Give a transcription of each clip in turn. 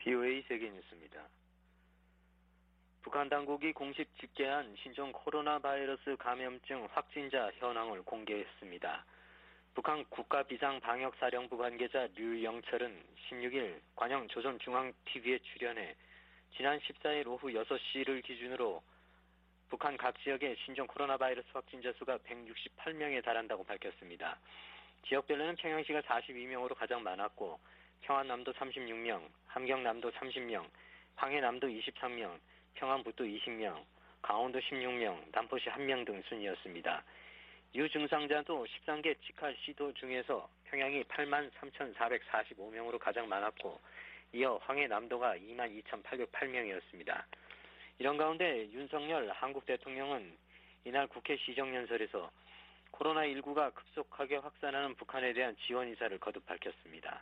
BOA 세계뉴스입니다. 북한 당국이 공식 집계한 신종 코로나 바이러스 감염증 확진자 현황을 공개했습니다. 북한 국가비상방역사령부 관계자 류영철은 16일 관영 조선중앙TV에 출연해 지난 14일 오후 6시를 기준으로 북한 각 지역의 신종 코로나 바이러스 확진자 수가 168명에 달한다고 밝혔습니다. 지역별로는 평양시가 42명으로 가장 많았고 평안남도 36명, 함경남도 30명, 황해남도 23명, 평안북도 20명, 강원도 16명, 남포시 1명 등 순이었습니다. 유증상자도 13개 직할 시도 중에서 평양이 83,445명으로 가장 많았고 이어 황해남도가 22,808명이었습니다. 이런 가운데 윤석열 한국 대통령은 이날 국회 시정연설에서 코로나19가 급속하게 확산하는 북한에 대한 지원 의사를 거듭 밝혔습니다.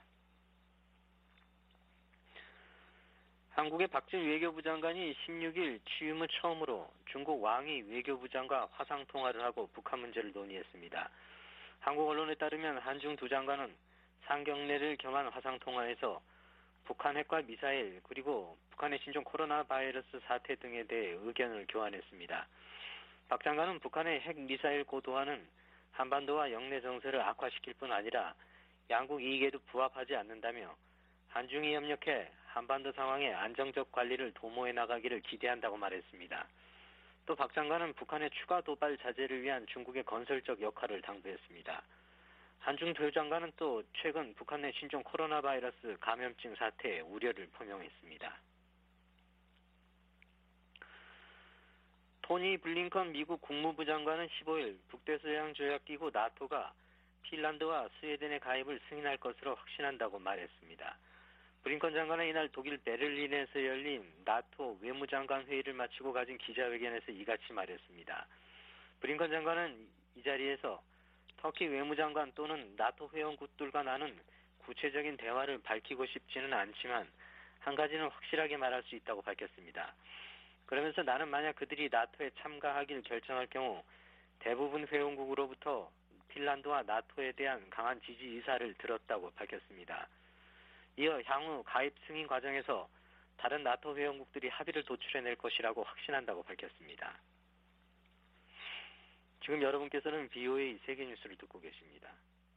한국의 박진 외교부 장관이 16일 취임 후 처음으로 중국 왕이 외교부 장과 화상통화를 하고 북한 문제를 논의했습니다. 한국 언론에 따르면 한중 두 장관은 상경례를 겸한 화상통화에서 북한 핵과 미사일 그리고 북한의 신종 코로나 바이러스 사태 등에 대해 의견을 교환했습니다. 박 장관은 북한의 핵 미사일 고도화는 한반도와 영내 정세를 악화시킬 뿐 아니라 양국 이익에도 부합하지 않는다며 한중이 협력해 한반도 상황의 안정적 관리를 도모해 나가기를 기대한다고 말했습니다. 또 박 장관은 북한의 추가 도발 자제를 위한 중국의 건설적 역할을 당부했습니다. 한중 두 장관은 또 최근 북한 내 신종 코로나 바이러스 감염증 사태에 우려를 표명했습니다. 토니 블링컨 미국 국무부 장관은 15일 북대서양조약기구 나토가 핀란드와 스웨덴의 가입을 승인할 것으로 확신한다고 말했습니다. 블링컨 장관은 이날 독일 베를린에서 열린 나토 외무장관 회의를 마치고 가진 기자회견에서 이같이 말했습니다. 블링컨 장관은 이 자리에서 터키 외무장관 또는 나토 회원국들과 나는 구체적인 대화를 밝히고 싶지는 않지만 한 가지는 확실하게 말할 수 있다고 밝혔습니다. 그러면서 나는 만약 그들이 나토에 참가하기를 결정할 경우 대부분 회원국으로부터 핀란드와 나토에 대한 강한 지지 의사를 들었다고 밝혔습니다. 이어 향후 가입 승인 과정에서 다른 나토 회원국들이 합의를 도출해낼 것이라고 확신한다고 밝혔습니다. 지금 여러분께서는 BOA 세계뉴스를 듣고 계십니다.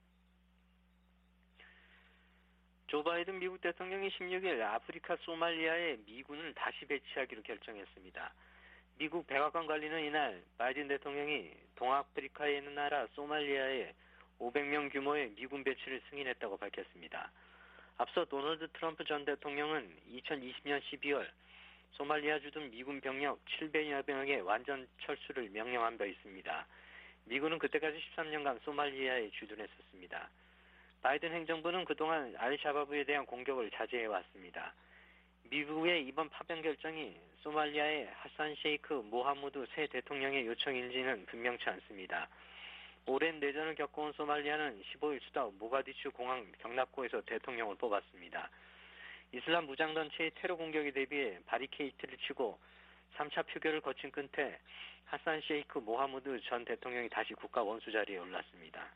조 바이든 미국 대통령이 16일 아프리카 소말리아에 미군을 다시 배치하기로 결정했습니다. 미국 백악관 관리는 이날 바이든 대통령이 동아프리카에 있는 나라 소말리아에 500명 규모의 미군 배치를 승인했다고 밝혔습니다. 앞서 도널드 트럼프 전 대통령은 2020년 12월 소말리아 주둔 미군 병력 700여 명의 완전 철수를 명령한 바 있습니다. 미군은 그때까지 13년간 소말리아에 주둔했었습니다. 바이든 행정부는 그동안 알샤바브에 대한 공격을 자제해왔습니다. 미국의 이번 파병 결정이 소말리아의 하산 셰이크 모하무드 새 대통령의 요청인지는 분명치 않습니다. 오랜 내전을 겪어온 소말리아는 15일 수도 모가디슈 공항 벽납고에서 대통령을 뽑았습니다. 이슬람 무장단체의 테러 공격에 대비해 바리케이트를 치고 3차 표결을 거친 끝에 하산 셰이크 모하무드 전 대통령이 다시 국가 원수 자리에 올랐습니다.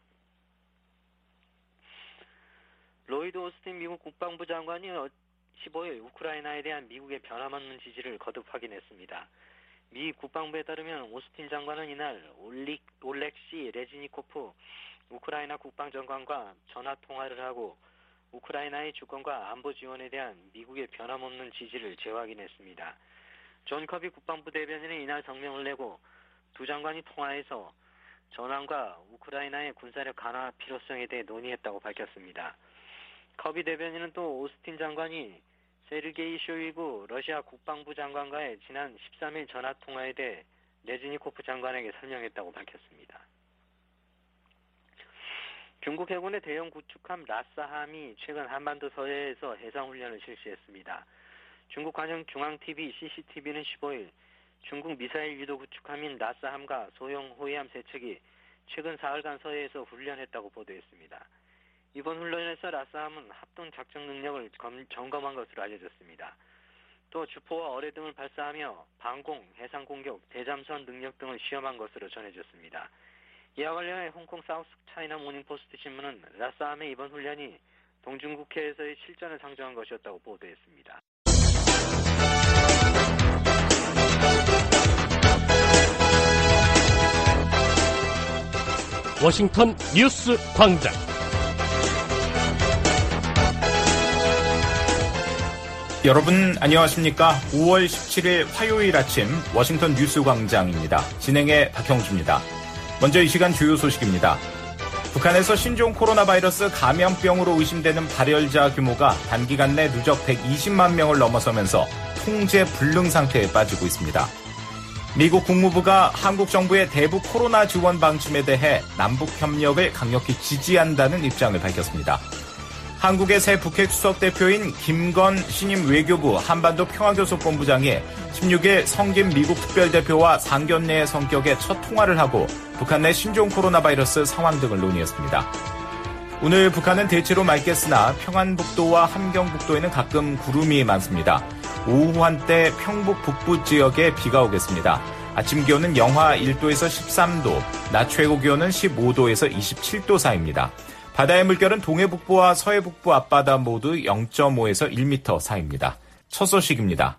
로이드 오스틴 미국 국방부 장관이 15일 우크라이나에 대한 미국의 변함없는 지지를 거듭 확인했습니다. 미 국방부에 따르면 오스틴 장관은 이날 올렉시 레즈니코프 우크라이나 국방장관과 전화 통화를 하고 우크라이나의 주권과 안보 지원에 대한 미국의 변함없는 지지를 재확인했습니다. 존 커비 국방부 대변인은 이날 성명을 내고 두 장관이 통화해서 전황과 우크라이나의 군사력 강화 필요성에 대해 논의했다고 밝혔습니다. 커비 대변인은 또 오스틴 장관이 세르게이 쇼이구 러시아 국방부 장관과의 지난 13일 전화통화에 대해 레즈니코프 장관에게 설명했다고 밝혔습니다. 중국 해군의 대형 구축함 라싸함이 최근 한반도 서해에서 해상훈련을 실시했습니다. 중국 관영 중앙TV CCTV는 15일 중국 미사일 유도 구축함인 라싸함과 소형 호위함 3척이 최근 사흘간 서해에서 훈련했다고 보도했습니다. 이번 훈련에서 라싸함은 합동 작전 능력을 점검한 것으로 알려졌습니다. 또 주포와 어뢰 등을 발사하며 방공, 해상 공격, 대잠수함 능력 등을 시험한 것으로 전해졌습니다. 이와 관련해 홍콩 사우스 차이나 모닝포스트 신문은 라싸함의 이번 훈련이 동중국해에서의 실전을 상정한 것이었다고 보도했습니다. 워싱턴 뉴스 광장. 여러분 안녕하십니까? 5월 17일 화요일 아침 워싱턴 뉴스 광장입니다. 진행의 박형주입니다. 먼저 이 시간 주요 소식입니다. 북한에서 신종 코로나 바이러스 감염병으로 의심되는 발열자 규모가 단기간 내 누적 120만 명을 넘어서면서 통제 불능 상태에 빠지고 있습니다. 미국 국무부가 한국 정부의 대북 코로나 지원 방침에 대해 남북 협력을 강력히 지지한다는 입장을 밝혔습니다. 한국의 새 북핵 수석 대표인 김건 신임 외교부 한반도 평화교섭본부장이 16일 성김 미국 특별대표와 상견례의 성격의 첫 통화를 하고 북한 내 신종 코로나 바이러스 상황 등을 논의했습니다. 오늘 북한은 대체로 맑겠으나 평안북도와 함경북도에는 가끔 구름이 많습니다. 오후 한때 평북 북부 지역에 비가 오겠습니다. 아침 기온은 영하 1도에서 13도, 낮 최고 기온은 15도에서 27도 사이입니다. 바다의 물결은 동해북부와 서해북부 앞바다 모두 0.5에서 1m 사이입니다. 첫 소식입니다.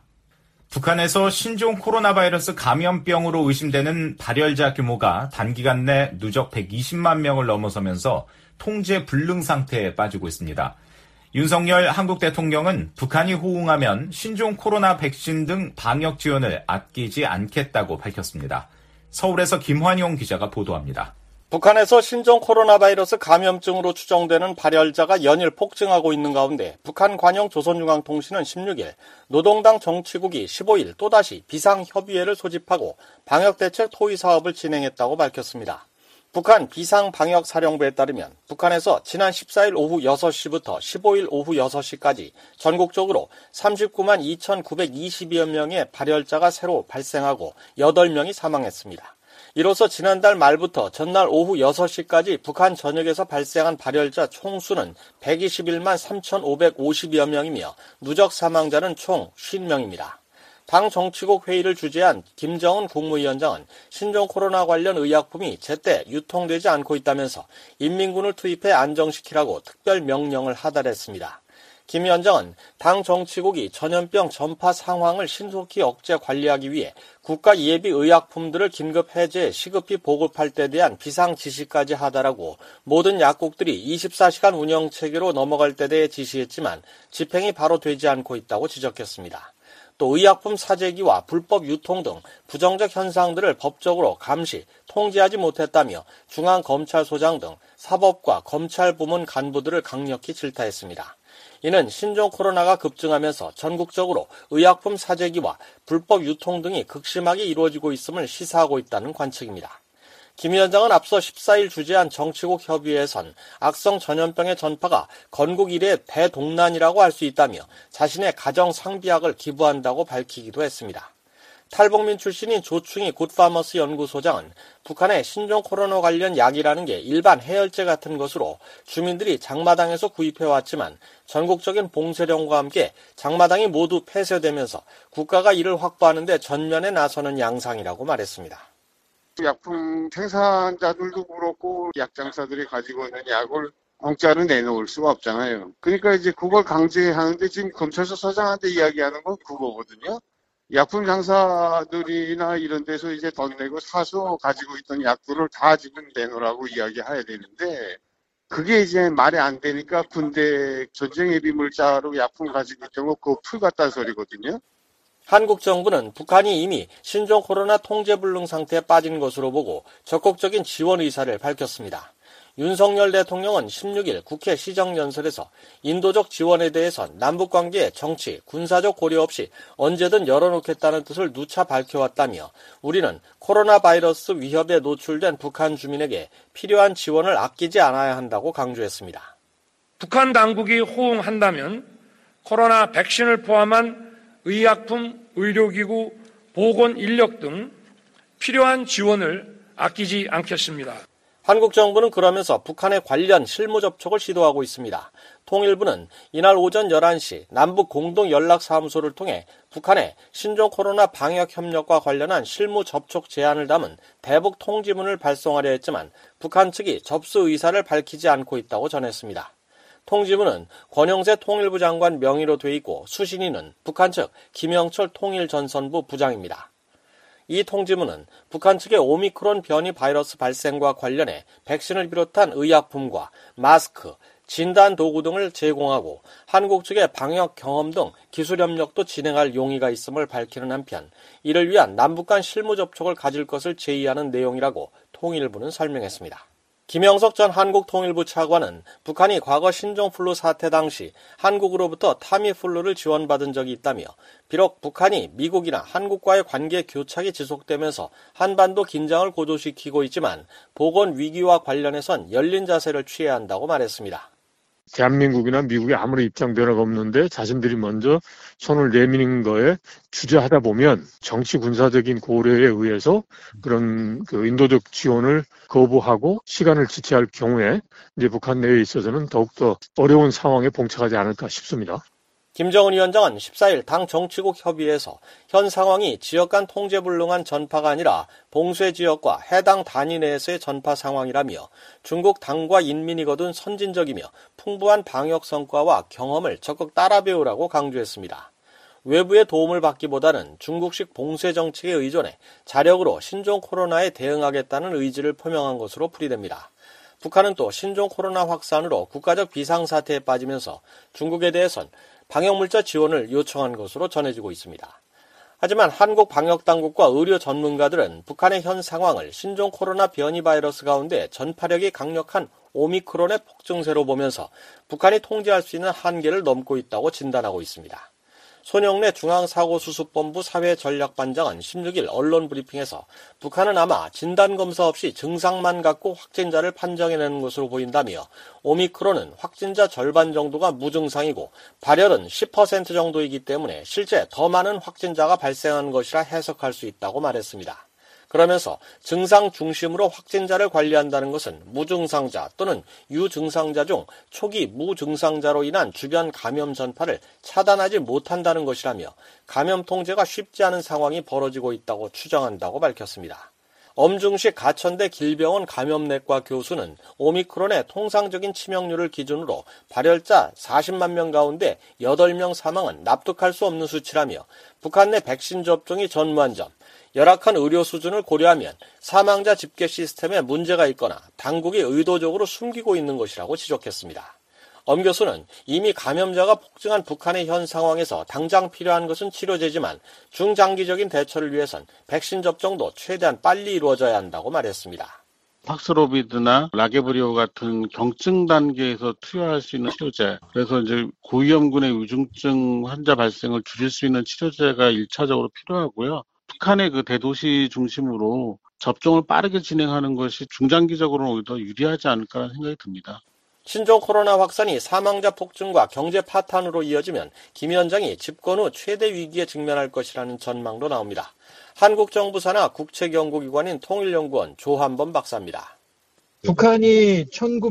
북한에서 신종 코로나 바이러스 감염병으로 의심되는 발열자 규모가 단기간 내 누적 120만 명을 넘어서면서 통제 불능 상태에 빠지고 있습니다. 윤석열 한국 대통령은 북한이 호응하면 신종 코로나 백신 등 방역 지원을 아끼지 않겠다고 밝혔습니다. 서울에서 김환용 기자가 보도합니다. 북한에서 신종 코로나 바이러스 감염증으로 추정되는 발열자가 연일 폭증하고 있는 가운데 북한 관영 조선중앙통신은 16일 노동당 정치국이 15일 또다시 비상협의회를 소집하고 방역대책 토의 사업을 진행했다고 밝혔습니다. 북한 비상방역사령부에 따르면 북한에서 지난 14일 오후 6시부터 15일 오후 6시까지 전국적으로 39만 2,920여 명의 발열자가 새로 발생하고 8명이 사망했습니다. 이로써 지난달 말부터 전날 오후 6시까지 북한 전역에서 발생한 발열자 총수는 121만 3,550여 명이며 누적 사망자는 총 50명입니다. 당 정치국 회의를 주재한 김정은 국무위원장은 신종 코로나 관련 의약품이 제때 유통되지 않고 있다면서 인민군을 투입해 안정시키라고 특별 명령을 하달했습니다. 김 위원장은 당 정치국이 전염병 전파 상황을 신속히 억제 관리하기 위해 국가 예비 의약품들을 긴급 해제 시급히 보급할 때 대한 비상 지시까지 하달하고 모든 약국들이 24시간 운영 체계로 넘어갈 때 대해 지시했지만 집행이 바로 되지 않고 있다고 지적했습니다. 또 의약품 사재기와 불법 유통 등 부정적 현상들을 법적으로 감시, 통제하지 못했다며 중앙검찰소장 등 사법과 검찰부문 간부들을 강력히 질타했습니다. 이는 신종 코로나가 급증하면서 전국적으로 의약품 사재기와 불법 유통 등이 극심하게 이루어지고 있음을 시사하고 있다는 관측입니다. 김 위원장은 앞서 14일 주재한 정치국 협의회에선 악성 전염병의 전파가 건국 이래 대동난이라고 할 수 있다며 자신의 가정 상비약을 기부한다고 밝히기도 했습니다. 탈북민 출신인 조충희 굿파머스 연구소장은 북한의 신종 코로나 관련 약이라는 게 일반 해열제 같은 것으로 주민들이 장마당에서 구입해왔지만 전국적인 봉쇄령과 함께 장마당이 모두 폐쇄되면서 국가가 이를 확보하는 데 전면에 나서는 양상이라고 말했습니다. 약품 생산자들도 그렇고 약장사들이 가지고 있는 약을 공짜로 내놓을 수가 없잖아요. 그러니까 이제 그걸 강제하는데 지금 검찰서 서장한테 이야기하는 건 그거거든요. 약품 장사들이나 이런 데서 이제 돈 내고 사서 가지고 있던 약들을 다 지금 내놓으라고 이야기해야 되는데 그게 이제 말이 안 되니까 군대 전쟁 예비물자로 약품 가지고 있던 거 그거 풀 같다는 소리거든요. 한국 정부는 북한이 이미 신종 코로나 통제불능 상태에 빠진 것으로 보고 적극적인 지원 의사를 밝혔습니다. 윤석열 대통령은 16일 국회 시정연설에서 인도적 지원에 대해선 남북관계의 정치, 군사적 고려 없이 언제든 열어놓겠다는 뜻을 누차 밝혀왔다며 우리는 코로나 바이러스 위협에 노출된 북한 주민에게 필요한 지원을 아끼지 않아야 한다고 강조했습니다. 북한 당국이 호응한다면 코로나 백신을 포함한 의약품, 의료기구, 보건 인력 등 필요한 지원을 아끼지 않겠습니다. 한국 정부는 그러면서 북한의 관련 실무 접촉을 시도하고 있습니다. 통일부는 이날 오전 11시 남북 공동연락사무소를 통해 북한의 신종 코로나 방역 협력과 관련한 실무 접촉 제안을 담은 대북 통지문을 발송하려 했지만 북한 측이 접수 의사를 밝히지 않고 있다고 전했습니다. 통지문은 권영세 통일부 장관 명의로 돼 있고 수신인은 북한 측 김영철 통일전선부 부장입니다. 이 통지문은 북한 측의 오미크론 변이 바이러스 발생과 관련해 백신을 비롯한 의약품과 마스크, 진단 도구 등을 제공하고 한국 측의 방역 경험 등 기술 협력도 진행할 용의가 있음을 밝히는 한편 이를 위한 남북 간 실무 접촉을 가질 것을 제의하는 내용이라고 통일부는 설명했습니다. 김영석 전 한국통일부 차관은 북한이 과거 신종플루 사태 당시 한국으로부터 타미플루를 지원받은 적이 있다며 비록 북한이 미국이나 한국과의 관계 교착이 지속되면서 한반도 긴장을 고조시키고 있지만 보건 위기와 관련해선 열린 자세를 취해야 한다고 말했습니다. 대한민국이나 미국이 아무리 입장 변화가 없는데 자신들이 먼저 손을 내미는 거에 주저하다 보면 정치 군사적인 고려에 의해서 그런 인도적 지원을 거부하고 시간을 지체할 경우에 이제 북한 내에 있어서는 더욱더 어려운 상황에 봉착하지 않을까 싶습니다. 김정은 위원장은 14일 당 정치국 협의회에서 현 상황이 지역 간 통제불능한 전파가 아니라 봉쇄 지역과 해당 단위 내에서의 전파 상황이라며 중국 당과 인민이 거둔 선진적이며 풍부한 방역 성과와 경험을 적극 따라 배우라고 강조했습니다. 외부의 도움을 받기보다는 중국식 봉쇄 정책에 의존해 자력으로 신종 코로나에 대응하겠다는 의지를 표명한 것으로 풀이됩니다. 북한은 또 신종 코로나 확산으로 국가적 비상사태에 빠지면서 중국에 대해선 방역물자 지원을 요청한 것으로 전해지고 있습니다. 하지만 한국 방역당국과 의료 전문가들은 북한의 현 상황을 신종 코로나 변이 바이러스 가운데 전파력이 강력한 오미크론의 폭증세로 보면서 북한이 통제할 수 있는 한계를 넘고 있다고 진단하고 있습니다. 손영래 중앙사고수습본부 사회전략반장은 16일 언론 브리핑에서 북한은 아마 진단검사 없이 증상만 갖고 확진자를 판정해내는 것으로 보인다며 오미크론은 확진자 절반 정도가 무증상이고 발열은 10% 정도이기 때문에 실제 더 많은 확진자가 발생한 것이라 해석할 수 있다고 말했습니다. 그러면서 증상 중심으로 확진자를 관리한다는 것은 무증상자 또는 유증상자 중 초기 무증상자로 인한 주변 감염 전파를 차단하지 못한다는 것이라며 감염 통제가 쉽지 않은 상황이 벌어지고 있다고 추정한다고 밝혔습니다. 엄중식 가천대 길병원 감염내과 교수는 오미크론의 통상적인 치명률을 기준으로 발열자 40만 명 가운데 8명 사망은 납득할 수 없는 수치라며 북한 내 백신 접종이 전무한 점, 열악한 의료 수준을 고려하면 사망자 집계 시스템에 문제가 있거나 당국이 의도적으로 숨기고 있는 것이라고 지적했습니다. 엄 교수는 이미 감염자가 폭증한 북한의 현 상황에서 당장 필요한 것은 치료제지만 중장기적인 대처를 위해선 백신 접종도 최대한 빨리 이루어져야 한다고 말했습니다. 팍스로비드나 라게브리오 같은 경증 단계에서 투여할 수 있는 치료제, 그래서 이제 고위험군의 위중증 환자 발생을 줄일 수 있는 치료제가 1차적으로 필요하고요. 북한의 대도시 중심으로 접종을 빠르게 진행하는 것이 중장기적으로는 오히려 더 유리하지 않을까라는 생각이 듭니다. 신종 코로나 확산이 사망자 폭증과 경제 파탄으로 이어지면 김 위원장이 집권 후 최대 위기에 직면할 것이라는 전망도 나옵니다. 한국 정부 산하 국책연구기관인 통일연구원 조한범 박사입니다. 북한이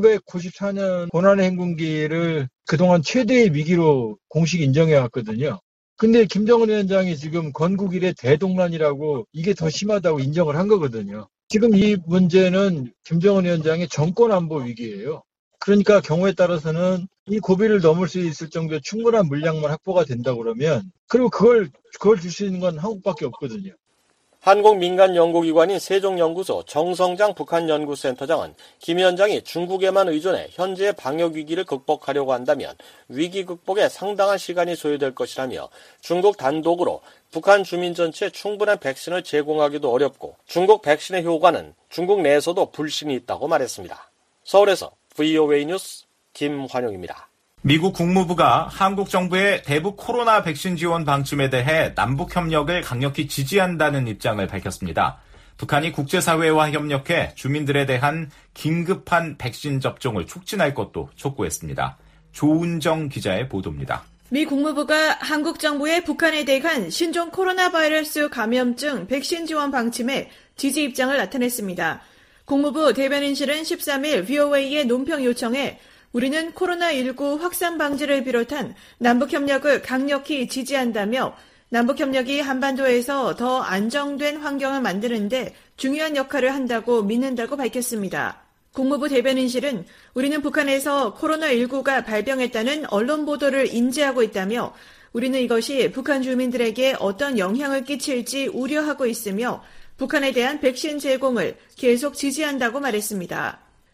1994년 고난의 행군기를 그동안 최대의 위기로 공식 인정해왔거든요. 근데 김정은 위원장이 지금 건국 이래 대동란이라고 이게 더 심하다고 인정을 한 거거든요. 지금 이 문제는 김정은 위원장의 정권 안보 위기예요. 그러니까 경우에 따라서는 이 고비를 넘을 수 있을 정도의 충분한 물량만 확보가 된다 그러면 그리고 그걸 줄 수 있는 건 한국밖에 없거든요. 한국 민간 연구기관인 세종연구소 정성장 북한연구센터장은 김 위원장이 중국에만 의존해 현재의 방역 위기를 극복하려고 한다면 위기 극복에 상당한 시간이 소요될 것이라며 중국 단독으로 북한 주민 전체에 충분한 백신을 제공하기도 어렵고 중국 백신의 효과는 중국 내에서도 불신이 있다고 말했습니다. 서울에서 VOA 뉴스 김환용입니다. 미국 국무부가 한국 정부의 대북 코로나 백신 지원 방침에 대해 남북 협력을 강력히 지지한다는 입장을 밝혔습니다. 북한이 국제사회와 협력해 주민들에 대한 긴급한 백신 접종을 촉진할 것도 촉구했습니다. 조은정 기자의 보도입니다. 미 국무부가 한국 정부의 북한에 대한 신종 코로나 바이러스 감염증 백신 지원 방침에 지지 입장을 나타냈습니다. 국무부 대변인실은 13일 VOA의 논평 요청에 우리는 코로나19 확산 방지를 비롯한 남북협력을 강력히 지지한다며 남북협력이 한반도에서 더 안정된 환경을 만드는데 중요한 역할을 한다고 믿는다고 밝혔습니다. 국무부 대변인실은 우리는 북한에서 코로나19가 발병했다는 언론 보도를 인지하고 있다며 우리는 이것이 북한 주민들에게 어떤 영향을 끼칠지 우려하고 있으며 북한에 대한 백신 제공을 계속 지지한다고 말했습니다.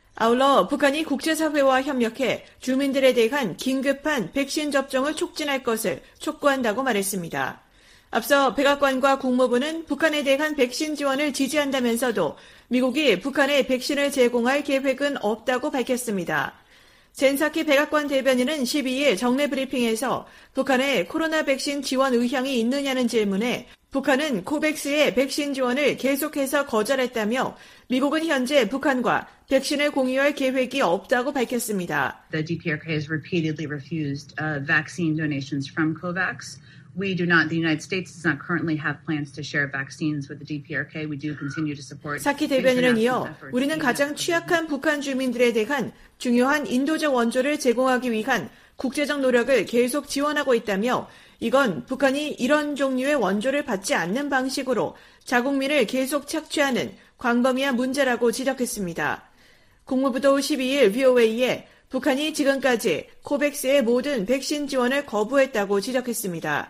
아울러 북한이 국제사회와 협력해 주민들에 대한 긴급한 백신 접종을 촉진할 것을 촉구한다고 말했습니다. 앞서 백악관과 국무부는 북한에 대한 백신 지원을 지지한다면서도 미국이 북한에 백신을 제공할 계획은 없다고 밝혔습니다. 젠사키 백악관 대변인은 12일 정례 브리핑에서 북한에 코로나 백신 지원 의향이 있느냐는 질문에 북한은 코백스의 백신 지원을 계속해서 거절했다며 미국은 현재 북한과 백신을 공유할 계획이 없다고 밝혔습니다. The DPRK has repeatedly refused vaccine donations from COVAX. We do not, the United States does not currently have plans to share vaccines with the DPRK. We do continue to support. 사키 대변인은 이어 우리는 가장 취약한 북한 주민들에 대한 중요한 인도적 원조를 제공하기 위한 국제적 노력을 계속 지원하고 있다며 이건 북한이 이런 종류의 원조를 받지 않는 방식으로 자국민을 계속 착취하는 광범위한 문제라고 지적했습니다. 국무부도 12일 VOA에 북한이 지금까지 코백스의 모든 백신 지원을 거부했다고 지적했습니다.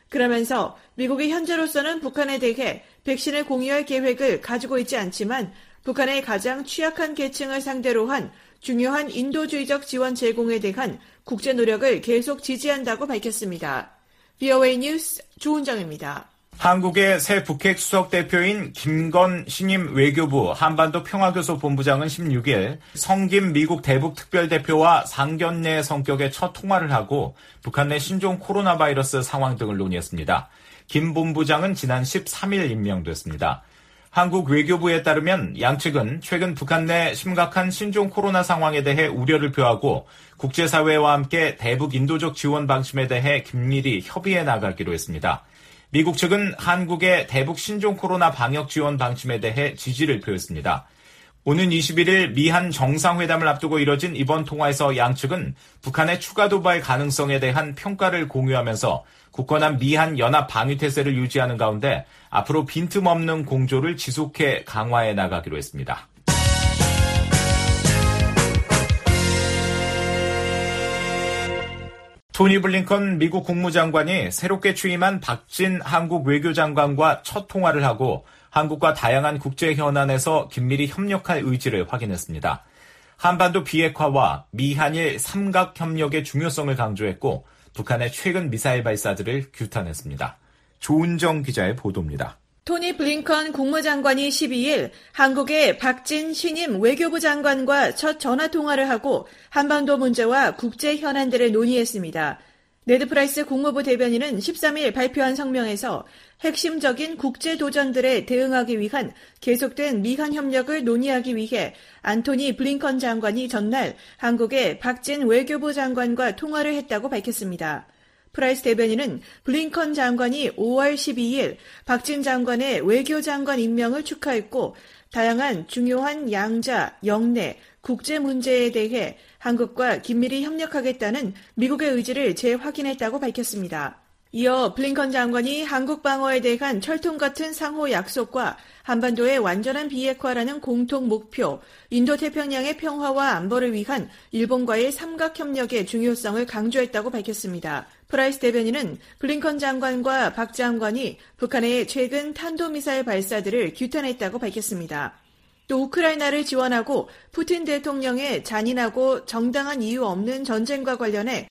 그러면서 미국이 현재로서는 북한에 대해 백신을 공유할 계획을 가지고 있지 않지만 북한의 가장 취약한 계층을 상대로 한 중요한 인도주의적 지원 제공에 대한 국제 노력을 계속 지지한다고 밝혔습니다. VOA 뉴스 조은정입니다. 한국의 새 북핵 수석 대표인 김건 신임 외교부 한반도 평화교섭 본부장은 16일 성김 미국 대북 특별대표와 상견례 성격의 첫 통화를 하고 북한 내 신종 코로나 바이러스 상황 등을 논의했습니다. 김 본부장은 지난 13일 임명됐습니다. 한국 외교부에 따르면 양측은 최근 북한 내 심각한 신종 코로나 상황에 대해 우려를 표하고 국제사회와 함께 대북 인도적 지원 방침에 대해 긴밀히 협의해 나가기로 했습니다. 미국 측은 한국의 대북 신종 코로나 방역 지원 방침에 대해 지지를 표했습니다. 오는 21일 미한 정상회담을 앞두고 이뤄진 이번 통화에서 양측은 북한의 추가 도발 가능성에 대한 평가를 공유하면서 굳건한 미한 연합 방위태세를 유지하는 가운데 앞으로 빈틈없는 공조를 지속해 강화해 나가기로 했습니다. 토니 블링컨 미국 국무장관이 새롭게 취임한 박진 한국 외교장관과 첫 통화를 하고 한국과 다양한 국제 현안에서 긴밀히 협력할 의지를 확인했습니다. 한반도 비핵화와 미한일 삼각협력의 중요성을 강조했고 북한의 최근 미사일 발사들을 규탄했습니다. 조은정 기자의 보도입니다. 토니 블링컨 국무장관이 12일 한국의 박진 신임 외교부 장관과 첫 전화통화를 하고 한반도 문제와 국제 현안들을 논의했습니다. 네드 프라이스 국무부 대변인은 13일 발표한 성명에서 핵심적인 국제 도전들에 대응하기 위한 계속된 미한 협력을 논의하기 위해 안토니 블링컨 장관이 전날 한국의 박진 외교부 장관과 통화를 했다고 밝혔습니다. 프라이스 대변인은 블링컨 장관이 5월 12일 박진 장관의 외교장관 임명을 축하했고 다양한 중요한 양자, 영내, 국제 문제에 대해 한국과 긴밀히 협력하겠다는 미국의 의지를 재확인했다고 밝혔습니다. 이어 블링컨 장관이 한국 방어에 대한 철통 같은 상호 약속과 한반도의 완전한 비핵화라는 공통 목표, 인도태평양의 평화와 안보를 위한 일본과의 삼각협력의 중요성을 강조했다고 밝혔습니다. 프라이스 대변인은 블링컨 장관과 박 장관이 북한의 최근 탄도미사일 발사들을 규탄했다고 밝혔습니다. 또 우크라이나를 지원하고 푸틴 대통령의 잔인하고 정당한 이유 없는 전쟁과 관련해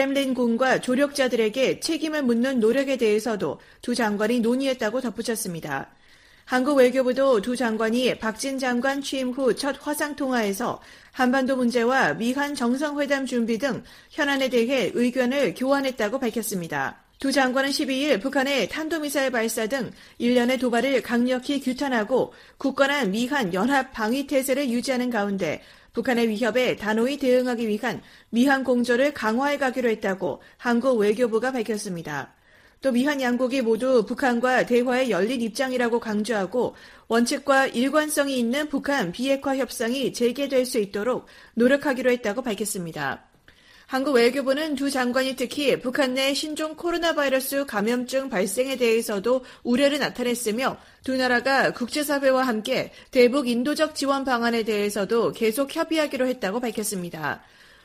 크렘린궁과 조력자들에게 책임을 묻는 노력에 대해서도 두 장관이 논의했다고 덧붙였습니다. 한국 외교부도 두 장관이 박진 장관 취임 후 첫 화상통화에서 한반도 문제와 미한 정상회담 준비 등 현안에 대해 의견을 교환했다고 밝혔습니다. 두 장관은 12일 북한의 탄도미사일 발사 등 일련의 도발을 강력히 규탄하고 굳건한 미한 연합 방위태세를 유지하는 가운데 북한의 위협에 단호히 대응하기 위한 미한 공조를 강화해 가기로 했다고 한국 외교부가 밝혔습니다. 또 미한 양국이 모두 북한과 대화에 열린 입장이라고 강조하고 원칙과 일관성이 있는 북한 비핵화 협상이 재개될 수 있도록 노력하기로 했다고 밝혔습니다. 한국 외교부는 두 장관이 특히 북한 내 신종 코로나 바이러스 감염증 발생에 대해서도 우려를 나타냈으며 두 나라가 국제사회와 함께 대북 인도적 지원 방안에 대해서도 계속 협의하기로 했다고 밝혔습니다.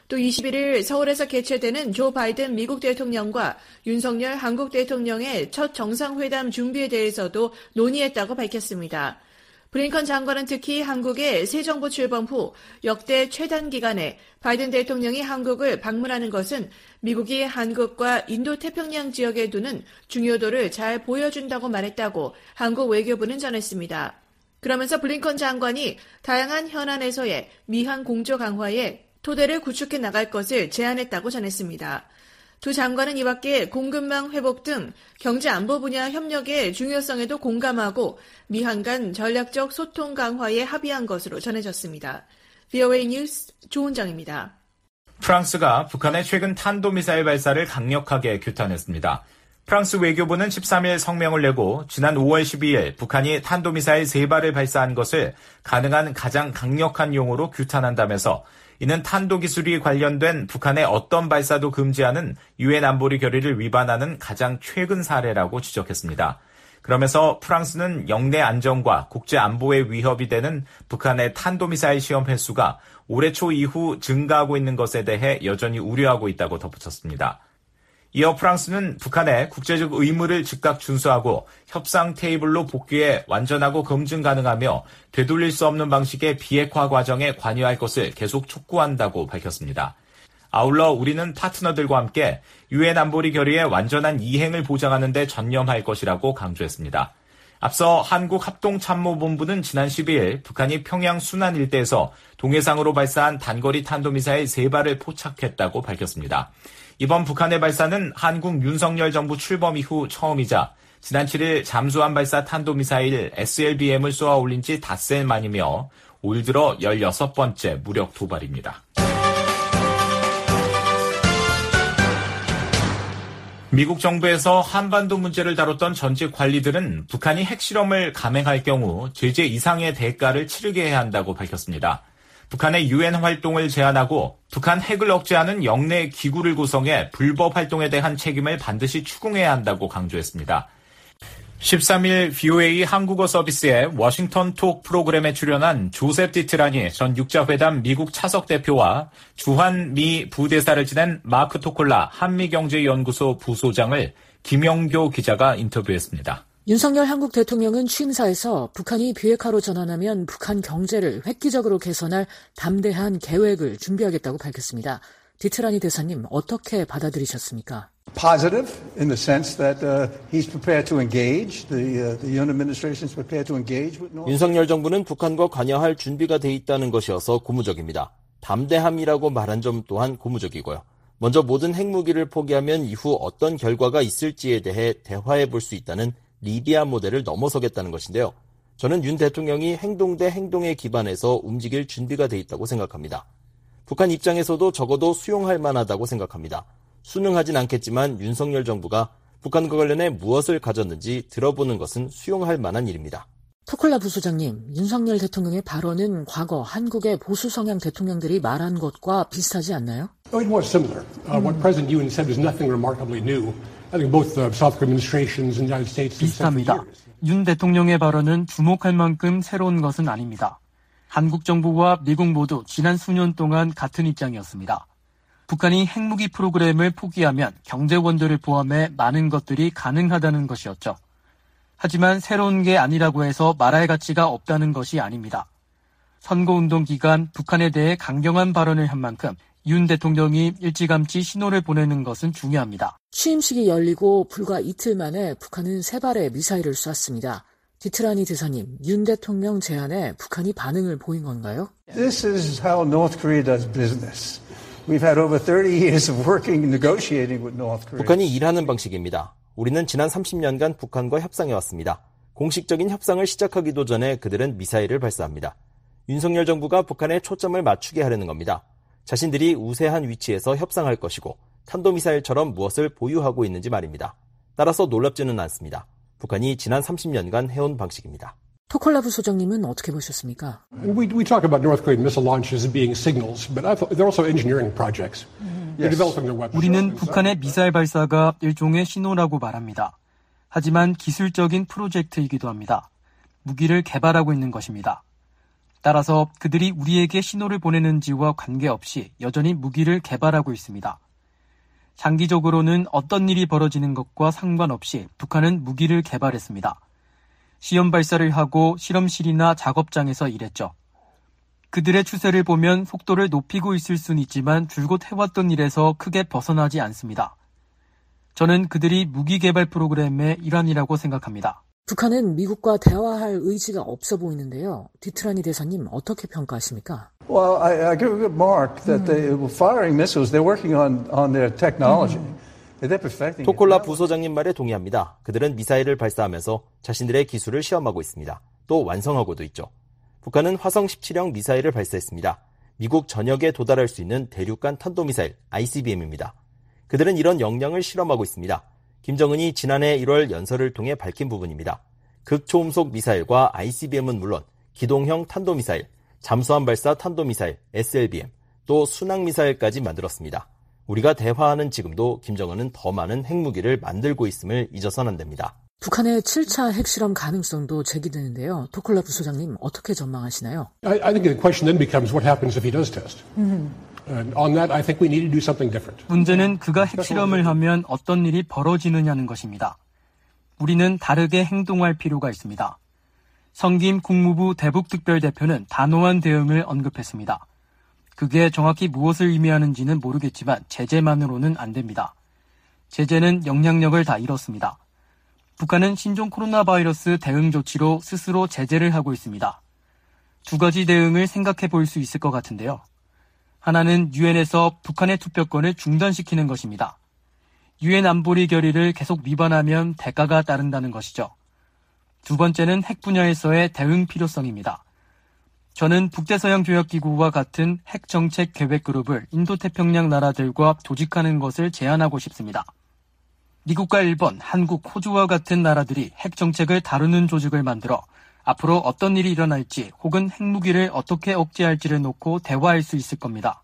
또 21일 서울에서 개최되는 조 바이든 미국 대통령과 윤석열 한국 대통령의 첫 정상회담 준비에 대해서도 논의했다고 밝혔습니다. 블링컨 장관은 특히 한국의 새 정부 출범 후 역대 최단 기간에 바이든 대통령이 한국을 방문하는 것은 미국이 한국과 인도태평양 지역에 두는 중요도를 잘 보여준다고 말했다고 한국 외교부는 전했습니다. 그러면서 블링컨 장관이 다양한 현안에서의 미한 공조 강화에 토대를 구축해 나갈 것을 제안했다고 전했습니다. 두 장관은 이밖에 공급망 회복 등 경제 안보 분야 협력의 중요성에도 공감하고 미한 간 전략적 소통 강화에 합의한 것으로 전해졌습니다. VOA 뉴스 조은정입니다. 프랑스가 북한의 최근 탄도미사일 발사를 강력하게 규탄했습니다. 프랑스 외교부는 13일 성명을 내고 지난 5월 12일 북한이 탄도미사일 3발을 발사한 것을 가능한 가장 강력한 용어로 규탄한다면서 이는 탄도기술이 관련된 북한의 어떤 발사도 금지하는 유엔 안보리 결의를 위반하는 가장 최근 사례라고 지적했습니다. 그러면서 프랑스는 영내 안정과 국제 안보에 위협이 되는 북한의 탄도미사일 시험 횟수가 올해 초 이후 증가하고 있는 것에 대해 여전히 우려하고 있다고 덧붙였습니다. 이어 프랑스는 북한의 국제적 의무를 즉각 준수하고 협상 테이블로 복귀해 완전하고 검증 가능하며 되돌릴 수 없는 방식의 비핵화 과정에 관여할 것을 계속 촉구한다고 밝혔습니다. 아울러 우리는 파트너들과 함께 유엔 안보리 결의의 완전한 이행을 보장하는 데 전념할 것이라고 강조했습니다. 앞서 한국합동참모본부는 지난 12일 북한이 평양 순안 일대에서 동해상으로 발사한 단거리 탄도미사일 3발을 포착했다고 밝혔습니다. 이번 북한의 발사는 한국 윤석열 정부 출범 이후 처음이자 지난 7일 잠수함 발사 탄도미사일 SLBM을 쏘아 올린 지 닷새 만이며 올 들어 16번째 무력 도발입니다. 미국 정부에서 한반도 문제를 다뤘던 전직 관리들은 북한이 핵실험을 감행할 경우 제재 이상의 대가를 치르게 해야 한다고 밝혔습니다. 북한의 유엔 활동을 제한하고 북한 핵을 억제하는 영내 기구를 구성해 불법 활동에 대한 책임을 반드시 추궁해야 한다고 강조했습니다. 13일 VOA 한국어 서비스의 워싱턴 톡 프로그램에 출연한 조셉 디트라니 전 육자회담 미국 차석 대표와 주한 미 부대사를 지낸 마크 토콜라 한미경제연구소 부소장을 김영교 기자가 인터뷰했습니다. 윤석열 한국 대통령은 취임사에서 북한이 비핵화로 전환하면 북한 경제를 획기적으로 개선할 담대한 계획을 준비하겠다고 밝혔습니다. 디트라니 대사님, 어떻게 받아들이셨습니까? Positive in the sense that he's prepared to engage. The Yoon administration is prepared to engage with North. 윤석열 정부는 북한과 관여할 준비가 돼 있다는 것이어서 고무적입니다. 담대함이라고 말한 점 또한 고무적이고요. 먼저 모든 핵무기를 포기하면 이후 어떤 결과가 있을지에 대해 대화해 볼 수 있다는 리비아 모델을 넘어서겠다는 것인데요. 저는 윤 대통령이 행동 대 행동에 기반해서 움직일 준비가 돼 있다고 생각합니다. 북한 입장에서도 적어도 수용할 만하다고 생각합니다. 순응하진 않겠지만 윤석열 정부가 북한과 관련해 무엇을 가졌는지 들어보는 것은 수용할 만한 일입니다. 토콜라 부소장님, 윤석열 대통령의 발언은 과거 한국의 보수 성향 대통령들이 말한 것과 비슷하지 않나요? It was similar. What President Yoon said was nothing remarkably new. I think both the South Korean administrations and the United States 비슷합니다. 윤 대통령의 발언은 주목할 만큼 새로운 것은 아닙니다. 한국 정부와 미국 모두 지난 수년 동안 같은 입장이었습니다. 북한이 핵무기 프로그램을 포기하면 경제 원조를 포함해 많은 것들이 가능하다는 것이었죠. 하지만 새로운 게 아니라고 해서 말할 가치가 없다는 것이 아닙니다. 선거운동 기간 북한에 대해 강경한 발언을 한 만큼 윤 대통령이 일찌감치 신호를 보내는 것은 중요합니다. 취임식이 열리고 불과 이틀 만에 북한은 3발의 미사일을 쐈습니다. 디트라니 대사님, 윤 대통령 제안에 북한이 반응을 보인 건가요? This is how North Korea does business. We've had over 30 years of working and negotiating with North Korea. 북한이 일하는 방식입니다. 우리는 지난 30년간 북한과 협상해왔습니다. 공식적인 협상을 시작하기도 전에 그들은 미사일을 발사합니다. 윤석열 정부가 북한에 초점을 맞추게 하려는 겁니다. 자신들이 우세한 위치에서 협상할 것이고 탄도미사일처럼 무엇을 보유하고 있는지 말입니다. 따라서 놀랍지는 않습니다. 북한이 지난 30년간 해온 방식입니다. 토콜라 부소장님은 어떻게 보셨습니까? We talk about North Korean missile launches as being signals, but they're also engineering projects. They're developing their weapons. 우리는 북한의 미사일 발사가 일종의 신호라고 말합니다. 하지만 기술적인 프로젝트이기도 합니다. 무기를 개발하고 있는 것입니다. 따라서 그들이 우리에게 신호를 보내는지와 관계없이 여전히 무기를 개발하고 있습니다. 장기적으로는 어떤 일이 벌어지는 것과 상관없이 북한은 무기를 개발했습니다. 시험 발사를 하고 실험실이나 작업장에서 일했죠. 그들의 추세를 보면 속도를 높이고 있을 수는 있지만 줄곧 해왔던 일에서 크게 벗어나지 않습니다. 저는 그들이 무기 개발 프로그램의 일환이라고 생각합니다. 북한은 미국과 대화할 의지가 없어 보이는데요. 디트라니 대사님 어떻게 평가하십니까? Well, I give a good mark that they were firing missiles. They're working on their technology. They're perfecting it. 토콜라 부소장님 말에 동의합니다. 그들은 미사일을 발사하면서 자신들의 기술을 시험하고 있습니다. 또 완성하고도 있죠. 북한은 화성 17형 미사일을 발사했습니다. 미국 전역에 도달할 수 있는 대륙간 탄도미사일 ICBM입니다. 그들은 이런 역량을 실험하고 있습니다. 김정은이 지난해 1월 연설을 통해 밝힌 부분입니다. 극초음속 미사일과 ICBM은 물론 기동형 탄도미사일, 잠수함 발사 탄도미사일, SLBM, 또 순항미사일까지 만들었습니다. 우리가 대화하는 지금도 김정은은 더 많은 핵무기를 만들고 있음을 잊어서는 안 됩니다. 북한의 7차 핵실험 가능성도 제기되는데요. 토콜라 부소장님 어떻게 전망하시나요? I think the question then becomes what happens if he does test. And on that, I think we need to do something different. 문제는 그가 핵실험을 하면 어떤 일이 벌어지느냐는 것입니다. 우리는 다르게 행동할 필요가 있습니다. 성김 국무부 대북특별대표는 단호한 대응을 언급했습니다. 그게 정확히 무엇을 의미하는지는 모르겠지만 제재만으로는 안 됩니다. 제재는 영향력을 다 잃었습니다. 북한은 신종 코로나 바이러스 대응 조치로 스스로 제재를 하고 있습니다. 두 가지 대응을 생각해 볼 수 있을 것 같은데요. 하나는 유엔에서 북한의 투표권을 중단시키는 것입니다. 유엔 안보리 결의를 계속 위반하면 대가가 따른다는 것이죠. 두 번째는 핵 분야에서의 대응 필요성입니다. 저는 북대서양조약기구와 같은 핵정책 계획 그룹을 인도태평양 나라들과 조직하는 것을 제안하고 싶습니다. 미국과 일본, 한국, 호주와 같은 나라들이 핵정책을 다루는 조직을 만들어 앞으로 어떤 일이 일어날지 혹은 핵무기를 어떻게 억제할지를 놓고 대화할 수 있을 겁니다.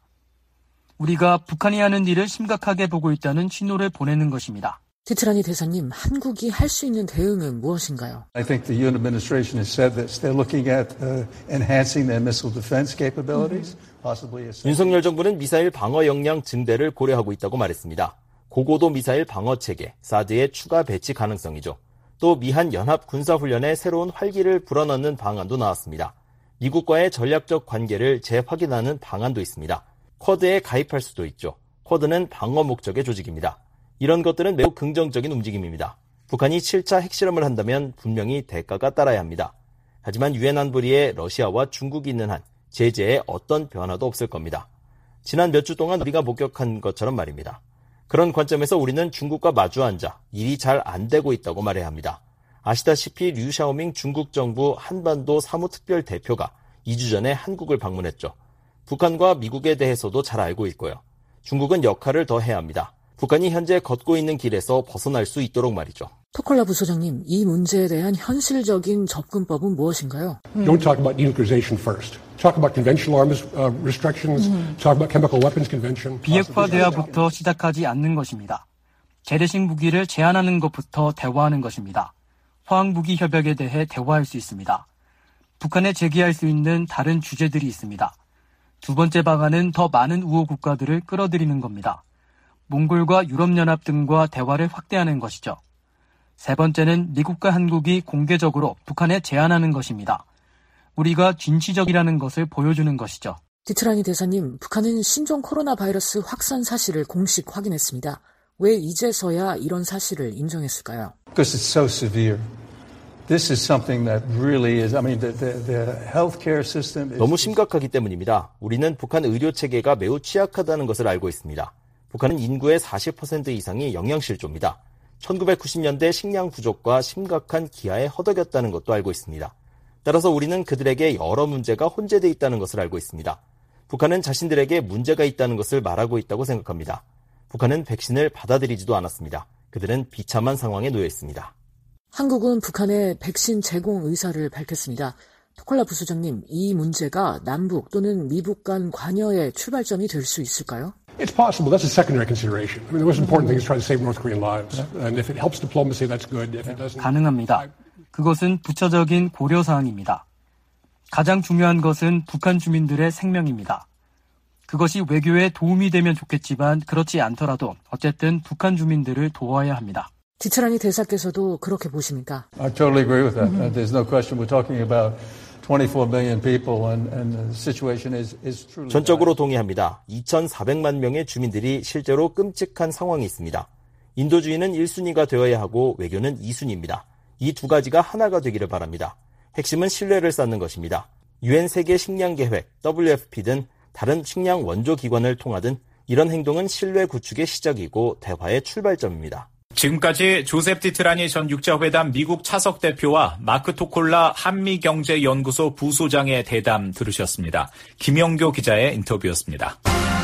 우리가 북한이 하는 일을 심각하게 보고 있다는 신호를 보내는 것입니다. 디트라니 대사님, 한국이 할 수 있는 대응은 무엇인가요? I think the UN administration has said that they're looking at enhancing their missile defense capabilities, possibly. 윤석열 정부는 미사일 방어 역량 증대를 고려하고 있다고 말했습니다. 고고도 미사일 방어 체계, 사드의 추가 배치 가능성이죠. 또 미한 연합 군사훈련에 새로운 활기를 불어넣는 방안도 나왔습니다. 미국과의 전략적 관계를 재확인하는 방안도 있습니다. 쿼드에 가입할 수도 있죠. 쿼드는 방어 목적의 조직입니다. 이런 것들은 매우 긍정적인 움직임입니다. 북한이 7차 핵실험을 한다면 분명히 대가가 따라야 합니다. 하지만 유엔 안보리에 러시아와 중국이 있는 한 제재에 어떤 변화도 없을 겁니다. 지난 몇 주 동안 우리가 목격한 것처럼 말입니다. 그런 관점에서 우리는 중국과 마주 앉아 일이 잘 안 되고 있다고 말해야 합니다. 아시다시피 류샤오밍 중국 정부 한반도 사무특별 대표가 2주 전에 한국을 방문했죠. 북한과 미국에 대해서도 잘 알고 있고요. 중국은 역할을 더 해야 합니다. 북한이 현재 걷고 있는 길에서 벗어날 수 있도록 말이죠. 토콜라 부소장님, 이 문제에 대한 현실적인 접근법은 무엇인가요? Don't talk about denuclearization first. Talk about conventional arms restrictions. Talk about chemical weapons convention. 비핵화 대화부터 시작하지 않는 것입니다. 재래식 무기를 제한하는 것부터 대화하는 것입니다. 화학무기 협약에 대해 대화할 수 있습니다. 북한에 제기할 수 있는 다른 주제들이 있습니다. 두 번째 방안은 더 많은 우호 국가들을 끌어들이는 겁니다. 몽골과 유럽연합 등과 대화를 확대하는 것이죠. 세 번째는 미국과 한국이 공개적으로 북한에 제안하는 것입니다. 우리가 진취적이라는 것을 보여주는 것이죠. 디트라니 대사님, 북한은 신종 코로나 바이러스 확산 사실을 공식 확인했습니다. 왜 이제서야 이런 사실을 인정했을까요? Because it's so severe. This is something that really is, I mean, the healthcare system is... 너무 심각하기 때문입니다. 우리는 북한 의료 체계가 매우 취약하다는 것을 알고 있습니다. 북한은 인구의 40% 이상이 영양실조입니다. 1990년대 식량 부족과 심각한 기아에 허덕였다는 것도 알고 있습니다. 따라서 우리는 그들에게 여러 문제가 혼재되어 있다는 것을 알고 있습니다. 북한은 자신들에게 문제가 있다는 것을 말하고 있다고 생각합니다. 북한은 백신을 받아들이지도 않았습니다. 그들은 비참한 상황에 놓여 있습니다. 한국은 북한의 백신 제공 의사를 밝혔습니다. 토콜라 부소장님, 이 문제가 남북 또는 미북 간 관여의 출발점이 될 수 있을까요? It's possible. That's a secondary consideration. I mean, the most important thing is try to save North Korean lives. And if it helps diplomacy, that's good. If it doesn't... 가능합니다. 그것은 부차적인 고려사항입니다. 가장 중요한 것은 북한 주민들의 생명입니다. 그것이 외교에 도움이 되면 좋겠지만 그렇지 않더라도 어쨌든 북한 주민들을 도와야 합니다. 디트라니 대사께서도 그렇게 보십니까? I totally agree with that. There's no question we're talking about 24 million people and the situation is truly 전적으로 동의합니다. 2,400만 명의 주민들이 실제로 끔찍한 상황이 있습니다. 인도주의는 1순위가 되어야 하고 외교는 2순위입니다. 이 두 가지가 하나가 되기를 바랍니다. 핵심은 신뢰를 쌓는 것입니다. UN 세계 식량 계획, WFP든 다른 식량 원조 기관을 통하든 이런 행동은 신뢰 구축의 시작이고 대화의 출발점입니다. 지금까지 조셉 디트라니 전 육자회담 미국 차석 대표와 마크 토콜라 한미경제연구소 부소장의 대담 들으셨습니다. 김영교 기자의 인터뷰였습니다.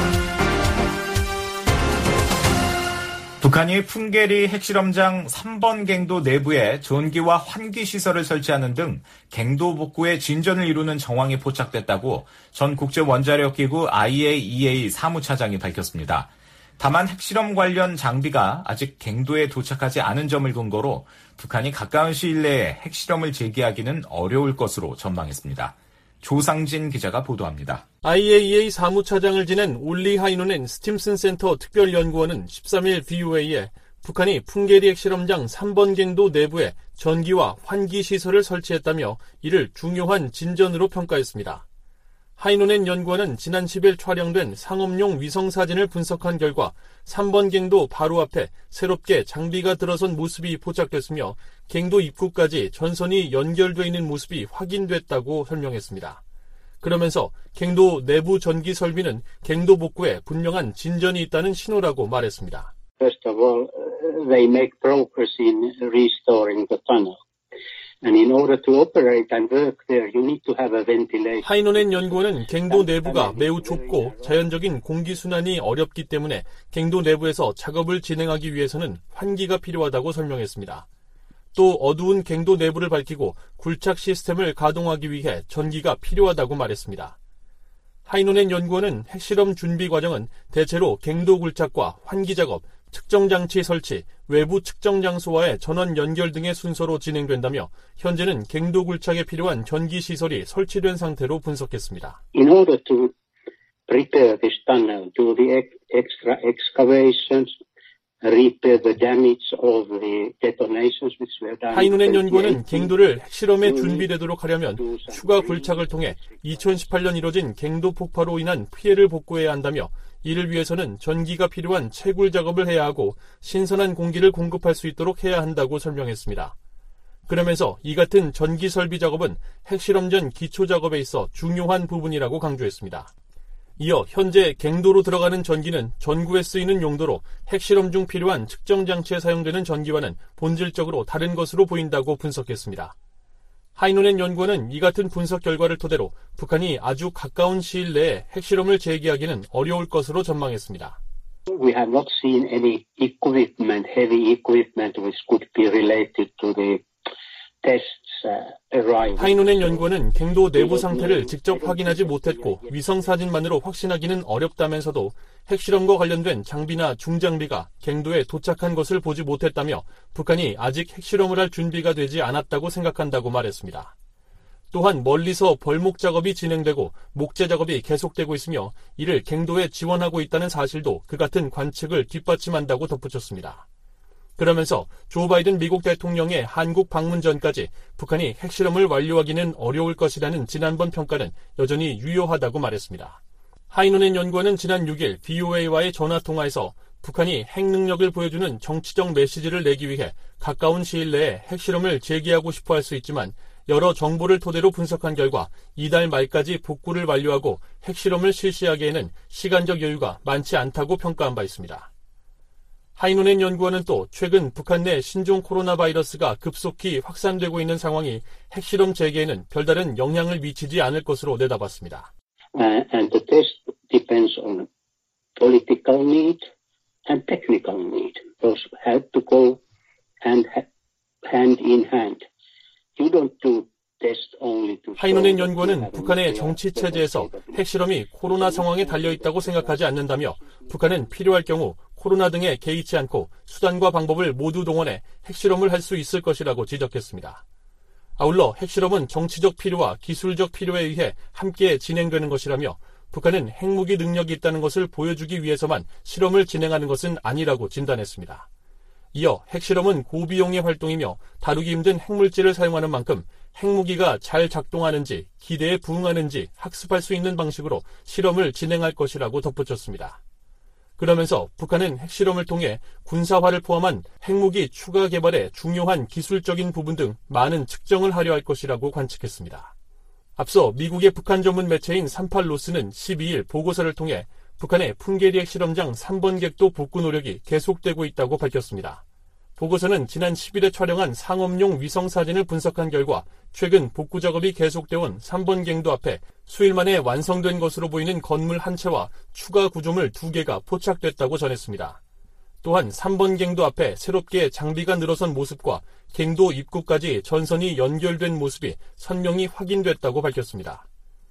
북한이 풍계리 핵실험장 3번 갱도 내부에 전기와 환기 시설을 설치하는 등 갱도 복구에 진전을 이루는 정황이 포착됐다고 전 국제원자력기구 IAEA 사무차장이 밝혔습니다. 다만 핵실험 관련 장비가 아직 갱도에 도착하지 않은 점을 근거로 북한이 가까운 시일 내에 핵실험을 재개하기는 어려울 것으로 전망했습니다. 조상진 기자가 보도합니다. IAEA 사무차장을 지낸 올리 하이노넨 스팀슨 센터 특별연구원은 13일 VOA에 북한이 풍계리 핵실험장 3번 갱도 내부에 전기와 환기 시설을 설치했다며 이를 중요한 진전으로 평가했습니다. 하이노넨 연구원은 지난 10일 촬영된 상업용 위성사진을 분석한 결과 3번 갱도 바로 앞에 새롭게 장비가 들어선 모습이 포착됐으며 갱도 입구까지 전선이 연결되어 있는 모습이 확인됐다고 설명했습니다. 그러면서 갱도 내부 전기 설비는 갱도 복구에 분명한 진전이 있다는 신호라고 말했습니다. First of all, they make progress in restoring the tunnel. And in order to operate and work there, you need to have a ventilation. 하이노넨 연구원은 갱도 내부가 매우 좁고 자연적인 공기순환이 어렵기 때문에 갱도 내부에서 작업을 진행하기 위해서는 환기가 필요하다고 설명했습니다. 또 어두운 갱도 내부를 밝히고 굴착 시스템을 가동하기 위해 전기가 필요하다고 말했습니다. 하이노넨 연구원은 핵실험 준비 과정은 대체로 갱도 굴착과 환기 작업, 측정 장치 설치, 외부 측정 장소와의 전원 연결 등의 순서로 진행된다며 현재는 갱도 굴착에 필요한 전기 시설이 설치된 상태로 분석했습니다. In order to prepare this tunnel, do the extra excavations, repair the damage of the detonations which were done. 하이노넨 연구원은 갱도를 핵실험에 준비되도록 하려면 추가 굴착을 통해 2018년 이뤄진 갱도 폭파로 인한 피해를 복구해야 한다며 이를 위해서는 전기가 필요한 채굴 작업을 해야 하고 신선한 공기를 공급할 수 있도록 해야 한다고 설명했습니다. 그러면서 이 같은 전기 설비 작업은 핵실험 전 기초 작업에 있어 중요한 부분이라고 강조했습니다. 이어 현재 갱도로 들어가는 전기는 전구에 쓰이는 용도로 핵실험 중 필요한 측정 장치에 사용되는 전기와는 본질적으로 다른 것으로 보인다고 분석했습니다. 하이노넨 연구원은 이 같은 분석 결과를 토대로 북한이 아주 가까운 시일 내에 핵실험을 재개하기는 어려울 것으로 전망했습니다. We have not seen any equipment, heavy equipment which could be related to the 하이노넨 연구원은 갱도 내부 상태를 직접 확인하지 못했고 위성 사진만으로 확신하기는 어렵다면서도 핵실험과 관련된 장비나 중장비가 갱도에 도착한 것을 보지 못했다며 북한이 아직 핵실험을 할 준비가 되지 않았다고 생각한다고 말했습니다. 또한 멀리서 벌목 작업이 진행되고 목재 작업이 계속되고 있으며 이를 갱도에 지원하고 있다는 사실도 그 같은 관측을 뒷받침한다고 덧붙였습니다. 그러면서 조 바이든 미국 대통령의 한국 방문 전까지 북한이 핵실험을 완료하기는 어려울 것이라는 지난번 평가는 여전히 유효하다고 말했습니다. 하이노넨 연구원은 지난 6일 VOA와의 전화통화에서 북한이 핵 능력을 보여주는 정치적 메시지를 내기 위해 가까운 시일 내에 핵실험을 재개하고 싶어 할 수 있지만 여러 정보를 토대로 분석한 결과 이달 말까지 복구를 완료하고 핵실험을 실시하기에는 시간적 여유가 많지 않다고 평가한 바 있습니다. 하이노넨 연구원은 또 최근 북한 내 신종 코로나 바이러스가 급속히 확산되고 있는 상황이 핵실험 재개에는 별다른 영향을 미치지 않을 것으로 내다봤습니다. And the test depends on political need and technical need. Those have to go hand in hand. You don't do test only to. 하이노넨 연구원은 북한의 정치 체제에서 핵실험이 코로나 상황에 달려있다고 생각하지 않는다며 북한은 필요할 경우 코로나 등에 개의치 않고 수단과 방법을 모두 동원해 핵실험을 할 수 있을 것이라고 지적했습니다. 아울러 핵실험은 정치적 필요와 기술적 필요에 의해 함께 진행되는 것이라며 북한은 핵무기 능력이 있다는 것을 보여주기 위해서만 실험을 진행하는 것은 아니라고 진단했습니다. 이어 핵실험은 고비용의 활동이며 다루기 힘든 핵물질을 사용하는 만큼 핵무기가 잘 작동하는지 기대에 부응하는지 학습할 수 있는 방식으로 실험을 진행할 것이라고 덧붙였습니다. 그러면서 북한은 핵실험을 통해 군사화를 포함한 핵무기 추가 개발에 중요한 기술적인 부분 등 많은 측정을 하려 할 것이라고 관측했습니다. 앞서 미국의 북한 전문 매체인 38로스는 12일 보고서를 통해 북한의 풍계리 핵실험장 3번 객도 복구 노력이 계속되고 있다고 밝혔습니다. 보고서는 지난 10일에 촬영한 상업용 위성사진을 분석한 결과 최근 복구 작업이 계속되어 온 3번 갱도 앞에 수일 만에 완성된 것으로 보이는 건물 한 채와 추가 구조물 2개가 포착됐다고 전했습니다. 또한 3번 갱도 앞에 새롭게 장비가 늘어선 모습과 갱도 입구까지 전선이 연결된 모습이 선명히 확인됐다고 밝혔습니다.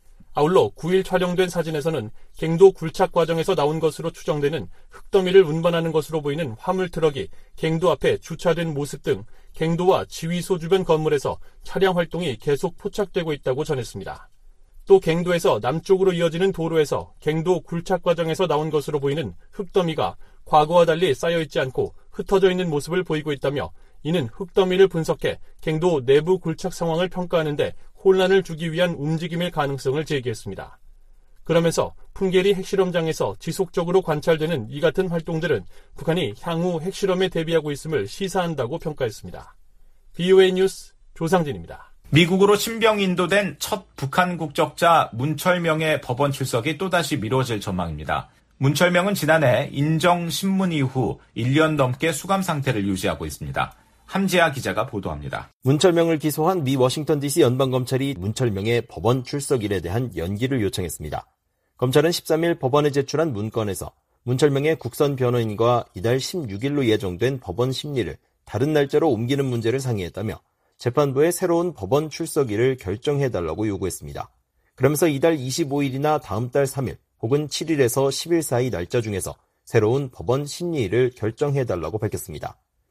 아울러 9일 촬영된 사진에서는 갱도 굴착 과정에서 나온 것으로 추정되는 흙더미를 운반하는 것으로 보이는 화물 트럭이 갱도 앞에 주차된 모습 등 갱도와 지휘소 주변 건물에서 차량 활동이 계속 포착되고 있다고 전했습니다. 또 갱도에서 남쪽으로 이어지는 도로에서 갱도 굴착 과정에서 나온 것으로 보이는 흙더미가 과거와 달리 쌓여있지 않고 흩어져 있는 모습을 보이고 있다며 이는 흙더미를 분석해 갱도 내부 굴착 상황을 평가하는데 혼란을 주기 위한 움직임의 가능성을 제기했습니다. 그러면서 풍계리 핵실험장에서 지속적으로 관찰되는 이 같은 활동들은 북한이 향후 핵실험에 대비하고 있음을 시사한다고 평가했습니다. BOA 뉴스 조상진입니다. 미국으로 신병 인도된 첫 북한 국적자 문철명의 법원 출석이 또다시 미뤄질 전망입니다. 문철명은 지난해 인정신문 이후 1년 넘게 수감 상태를 유지하고 있습니다. 함지아 기자가 보도합니다. 문철명을 기소한 미 워싱턴 DC 연방검찰이 문철명의 법원 출석일에 대한 연기를 요청했습니다. 검찰은 13일 법원에 제출한 문건에서 문철명의 국선 변호인과 이달 16일로 예정된 법원 심리를 다른 날짜로 옮기는 문제를 상의했다며 재판부에 새로운 법원 출석일을 결정해달라고 요구했습니다. 그러면서 이달 25일이나 다음 달 3일 혹은 7일에서 10일 사이 날짜 중에서 새로운 법원 심리일을 결정해달라고 밝혔습니다.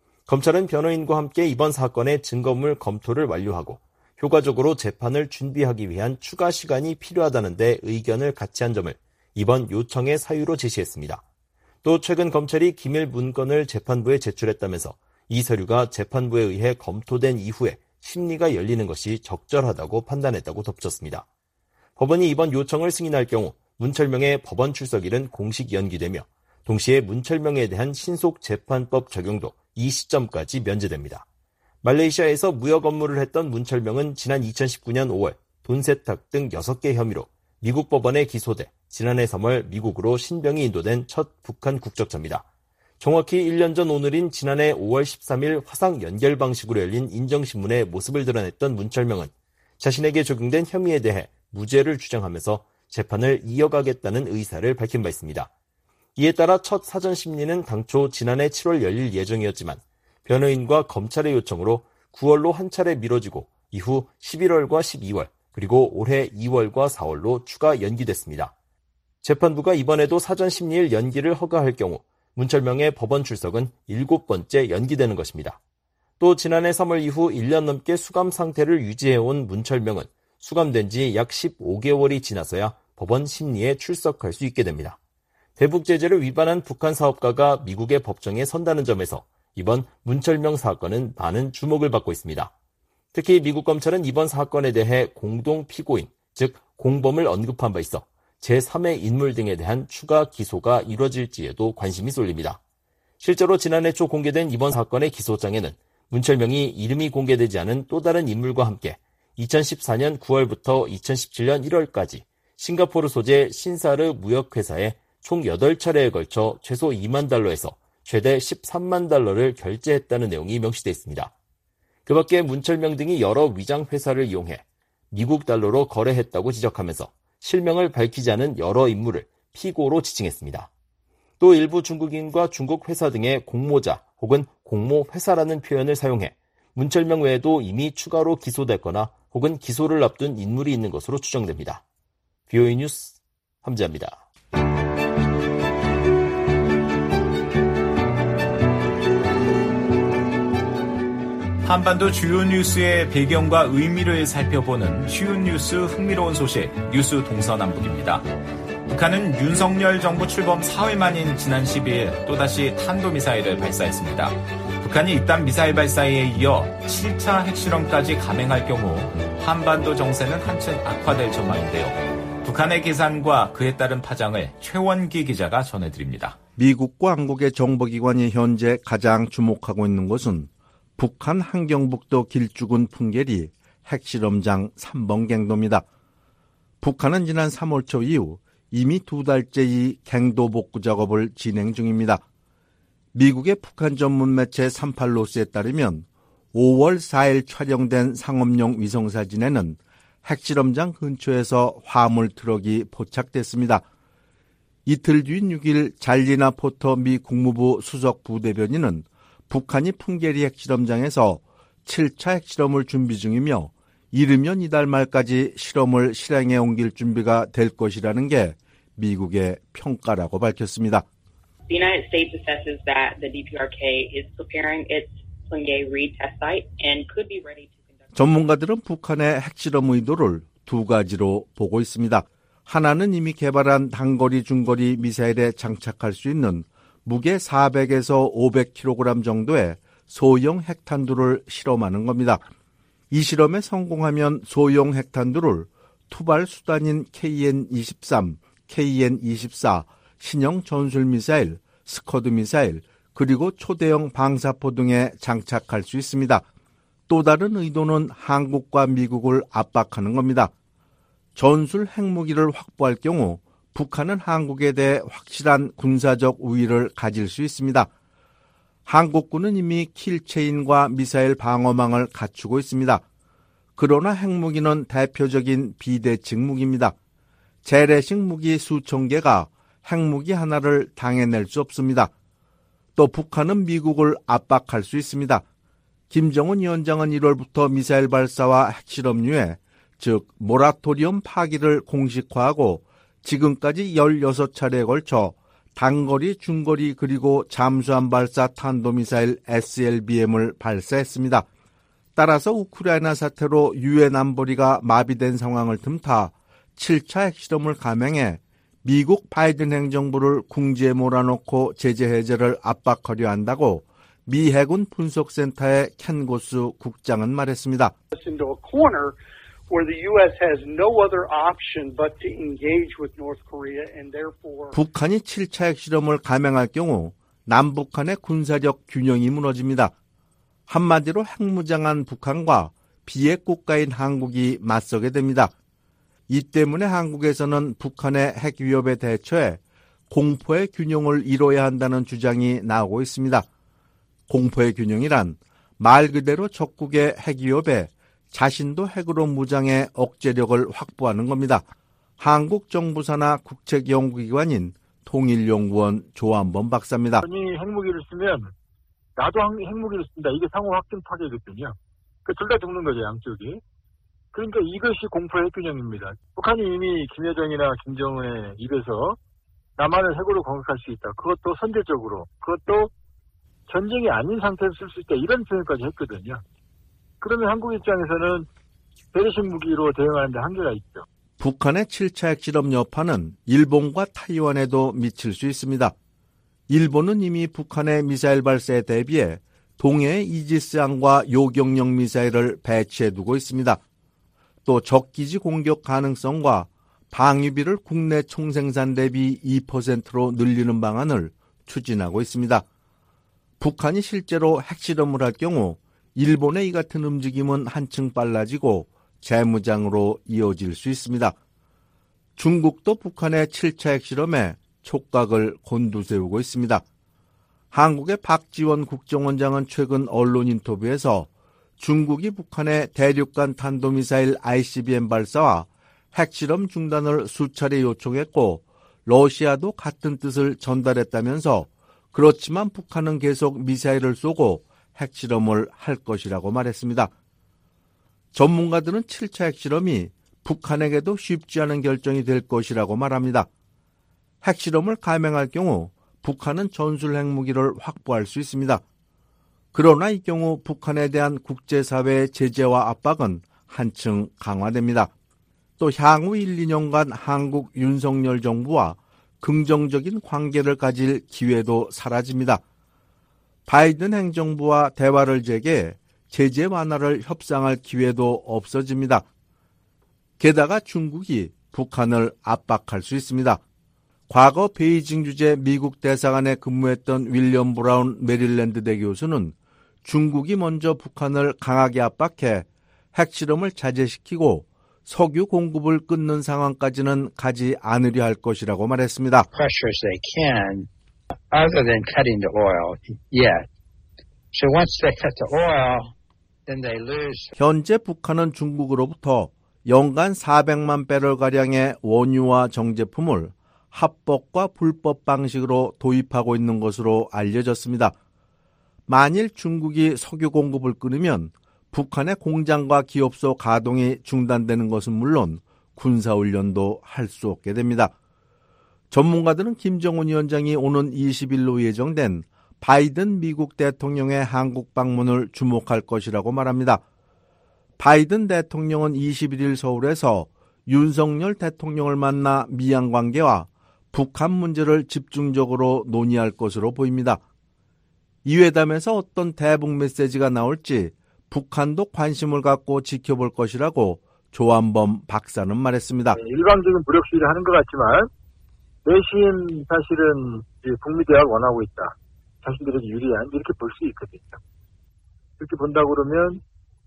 검찰은 변호인과 함께 이번 사건의 증거물 검토를 완료하고 효과적으로 재판을 준비하기 위한 추가 시간이 필요하다는 데 의견을 같이 한 점을 이번 요청의 사유로 제시했습니다. 또 최근 검찰이 기밀 문건을 재판부에 제출했다면서 이 서류가 재판부에 의해 검토된 이후에 심리가 열리는 것이 적절하다고 판단했다고 덧붙였습니다. 법원이 이번 요청을 승인할 경우 문철명의 법원 출석일은 공식 연기되며 동시에 문철명에 대한 신속재판법 적용도 이 시점까지 면제됩니다. 말레이시아에서 무역 업무를 했던 문철명은 지난 2019년 5월 돈 세탁 등 6개 혐의로 미국 법원에 기소돼 지난해 3월 미국으로 신병이 인도된 첫 북한 국적자입니다. 정확히 1년 전 오늘인 지난해 5월 13일 화상 연결 방식으로 열린 인정신문에 모습을 드러냈던 문철명은 자신에게 적용된 혐의에 대해 무죄를 주장하면서 재판을 이어가겠다는 의사를 밝힌 바 있습니다. 이에 따라 첫 사전 심리는 당초 지난해 7월 열릴 예정이었지만 변호인과 검찰의 요청으로 9월로 한 차례 미뤄지고 이후 11월과 12월 그리고 올해 2월과 4월로 추가 연기됐습니다. 재판부가 이번에도 사전 심리일 연기를 허가할 경우 문철명의 법원 출석은 7번째 연기되는 것입니다. 또 지난해 3월 이후 1년 넘게 수감 상태를 유지해온 문철명은 수감된 지 약 15개월이 지나서야 법원 심리에 출석할 수 있게 됩니다. 대북 제재를 위반한 북한 사업가가 미국의 법정에 선다는 점에서 이번 문철명 사건은 많은 주목을 받고 있습니다. 특히 미국 검찰은 이번 사건에 대해 공동 피고인, 즉 공범을 언급한 바 있어 제3의 인물 등에 대한 추가 기소가 이뤄질지에도 관심이 쏠립니다. 실제로 지난해 초 공개된 이번 사건의 기소장에는 문철명이 이름이 공개되지 않은 또 다른 인물과 함께 2014년 9월부터 2017년 1월까지 싱가포르 소재 신사르 무역회사에 총 8차례에 걸쳐 최소 2만 달러에서 최대 13만 달러를 결제했다는 내용이 명시되어 있습니다. 그 밖에 문철명 등이 여러 위장회사를 이용해 미국 달러로 거래했다고 지적하면서 실명을 밝히지 않은 여러 인물을 피고로 지칭했습니다. 또 일부 중국인과 중국 회사 등의 공모자 혹은 공모회사라는 표현을 사용해 문철명 외에도 이미 추가로 기소됐거나 혹은 기소를 앞둔 인물이 있는 것으로 추정됩니다. BOA 뉴스 함지아입니다. 한반도 주요 뉴스의 배경과 의미를 살펴보는 쉬운 뉴스 흥미로운 소식 뉴스 동서남북입니다. 북한은 윤석열 정부 출범 사흘 만인 지난 12일 또다시 탄도미사일을 발사했습니다. 북한이 이딴 미사일 발사에 이어 7차 핵실험까지 감행할 경우 한반도 정세는 한층 악화될 전망인데요. 북한의 계산과 그에 따른 파장을 최원기 기자가 전해드립니다. 미국과 한국의 정보기관이 현재 가장 주목하고 있는 것은 북한 함경북도 길쭉은 풍계리 핵실험장 3번 갱도입니다. 북한은 지난 3월 초 이후 이미 2달째 이 갱도 복구 작업을 진행 중입니다. 미국의 북한 전문 매체 38로스에 따르면 5월 4일 촬영된 상업용 위성사진에는 핵실험장 근처에서 화물 트럭이 포착됐습니다. 이틀 뒤인 6일 잘리나 포터 미 국무부 수석 부대변인은 북한이 풍계리 핵실험장에서 7차 핵실험을 준비 중이며 이르면 이달 말까지 실험을 실행에 옮길 준비가 될 것이라는 게 미국의 평가라고 밝혔습니다. The United States assesses that the DPRK is preparing its Punggye retest site and could be ready to conduct. 전문가들은 북한의 핵실험 의도를 두 가지로 보고 있습니다. 하나는 이미 개발한 단거리 중거리 미사일에 장착할 수 있는 무게 400에서 500kg 정도의 소형 핵탄두를 실험하는 겁니다. 이 실험에 성공하면 소형 핵탄두를 투발 수단인 KN-23, KN-24, 신형 전술미사일, 스커드 미사일, 그리고 초대형 방사포 등에 장착할 수 있습니다. 또 다른 의도는 한국과 미국을 압박하는 겁니다. 전술 핵무기를 확보할 경우 북한은 한국에 대해 확실한 군사적 우위를 가질 수 있습니다. 한국군은 이미 킬체인과 미사일 방어망을 갖추고 있습니다. 그러나 핵무기는 대표적인 비대칭 무기입니다. 재래식 무기 수천 개가 핵무기 하나를 당해낼 수 없습니다. 또 북한은 미국을 압박할 수 있습니다. 김정은 위원장은 1월부터 미사일 발사와 핵실험류에 즉 모라토리엄 파기를 공식화하고 지금까지 16차례에 걸쳐 단거리, 중거리 그리고 잠수함 발사 탄도미사일 SLBM을 발사했습니다. 따라서 우크라이나 사태로 유엔 안보리가 마비된 상황을 틈타 7차 핵실험을 감행해 미국 바이든 행정부를 궁지에 몰아넣고 제재 해제를 압박하려 한다고 미 해군 분석센터의 켄 고스 국장은 말했습니다. 북한이 7차 핵실험을 감행할 경우 남북한의 군사적 균형이 무너집니다. 한마디로 핵무장한 북한과 비핵 국가인 한국이 맞서게 됩니다. 이 때문에 한국에서는 북한의 핵 위협에 대처해 공포의 균형을 이뤄야 한다는 주장이 나오고 있습니다. 공포의 균형이란 말 그대로 적국의 핵 위협에 자신도 핵으로 무장해 억제력을 확보하는 겁니다. 한국 정부사나 국책연구기관인 통일연구원 조한범 박사입니다. 북한이 핵무기를 쓰면 나도 핵무기를 쓴다. 이게 상호 확증 파괴거든요. 둘 다 죽는 거죠, 양쪽이. 그러니까 이것이 공포의 균형입니다. 북한이 이미 김여정이나 김정은의 입에서 남한을 핵으로 공격할 수 있다. 그것도 선제적으로, 그것도 전쟁이 아닌 상태에서 쓸 수 있다. 이런 표현까지 했거든요. 그러면 한국 입장에서는 배려식 무기로 대응하는데 한계가 있죠. 북한의 7차 핵실험 여파는 일본과 타이완에도 미칠 수 있습니다. 일본은 이미 북한의 미사일 발사에 대비해 동해에 이지스함과 요격용 미사일을 배치해두고 있습니다. 또 적기지 공격 가능성과 방위비를 국내 총생산 대비 2%로 늘리는 방안을 추진하고 있습니다. 북한이 실제로 핵실험을 할 경우 일본의 이 같은 움직임은 한층 빨라지고 재무장으로 이어질 수 있습니다. 중국도 북한의 7차 핵실험에 촉각을 곤두세우고 있습니다. 한국의 박지원 국정원장은 최근 언론 인터뷰에서 중국이 북한의 대륙간 탄도미사일 ICBM 발사와 핵실험 중단을 수차례 요청했고 러시아도 같은 뜻을 전달했다면서 그렇지만 북한은 계속 미사일을 쏘고 핵실험을 할 것이라고 말했습니다. 전문가들은 7차 핵실험이 북한에게도 쉽지 않은 결정이 될 것이라고 말합니다. 핵실험을 감행할 경우 북한은 전술 핵무기를 확보할 수 있습니다. 그러나 이 경우 북한에 대한 국제사회의 제재와 압박은 한층 강화됩니다. 또 향후 1, 2년간 한국 윤석열 정부와 긍정적인 관계를 가질 기회도 사라집니다. 바이든 행정부와 대화를 재개해 제재 완화를 협상할 기회도 없어집니다. 게다가 중국이 북한을 압박할 수 있습니다. 과거 베이징 주재 미국 대사관에 근무했던 윌리엄 브라운 메릴랜드대 교수는 중국이 먼저 북한을 강하게 압박해 핵실험을 자제시키고 석유 공급을 끊는 상황까지는 가지 않으려 할 것이라고 말했습니다. Pressure as they can, other than cutting the oil yet. So once they cut the oil, then they lose. 현재 북한은 중국으로부터 연간 400만 배럴가량의 원유와 정제품을 합법과 불법 방식으로 도입하고 있는 것으로 알려졌습니다. 만일 중국이 석유 공급을 끊으면 북한의 공장과 기업소 가동이 중단되는 것은 물론 군사훈련도 할 수 없게 됩니다. 전문가들은 김정은 위원장이 오는 20일로 예정된 바이든 미국 대통령의 한국 방문을 주목할 것이라고 말합니다. 바이든 대통령은 21일 서울에서 윤석열 대통령을 만나 미양 관계와 북한 문제를 집중적으로 논의할 것으로 보입니다. 이 회담에서 어떤 대북 메시지가 나올지 북한도 관심을 갖고 지켜볼 것이라고 조한범 박사는 말했습니다. 일방적인 무력 시위를 하는 것 같지만 내심 사실은 북미 대화를 원하고 있다. 자신들에게 유리한 이렇게 볼 수 있거든요. 이렇게 본다고 그러면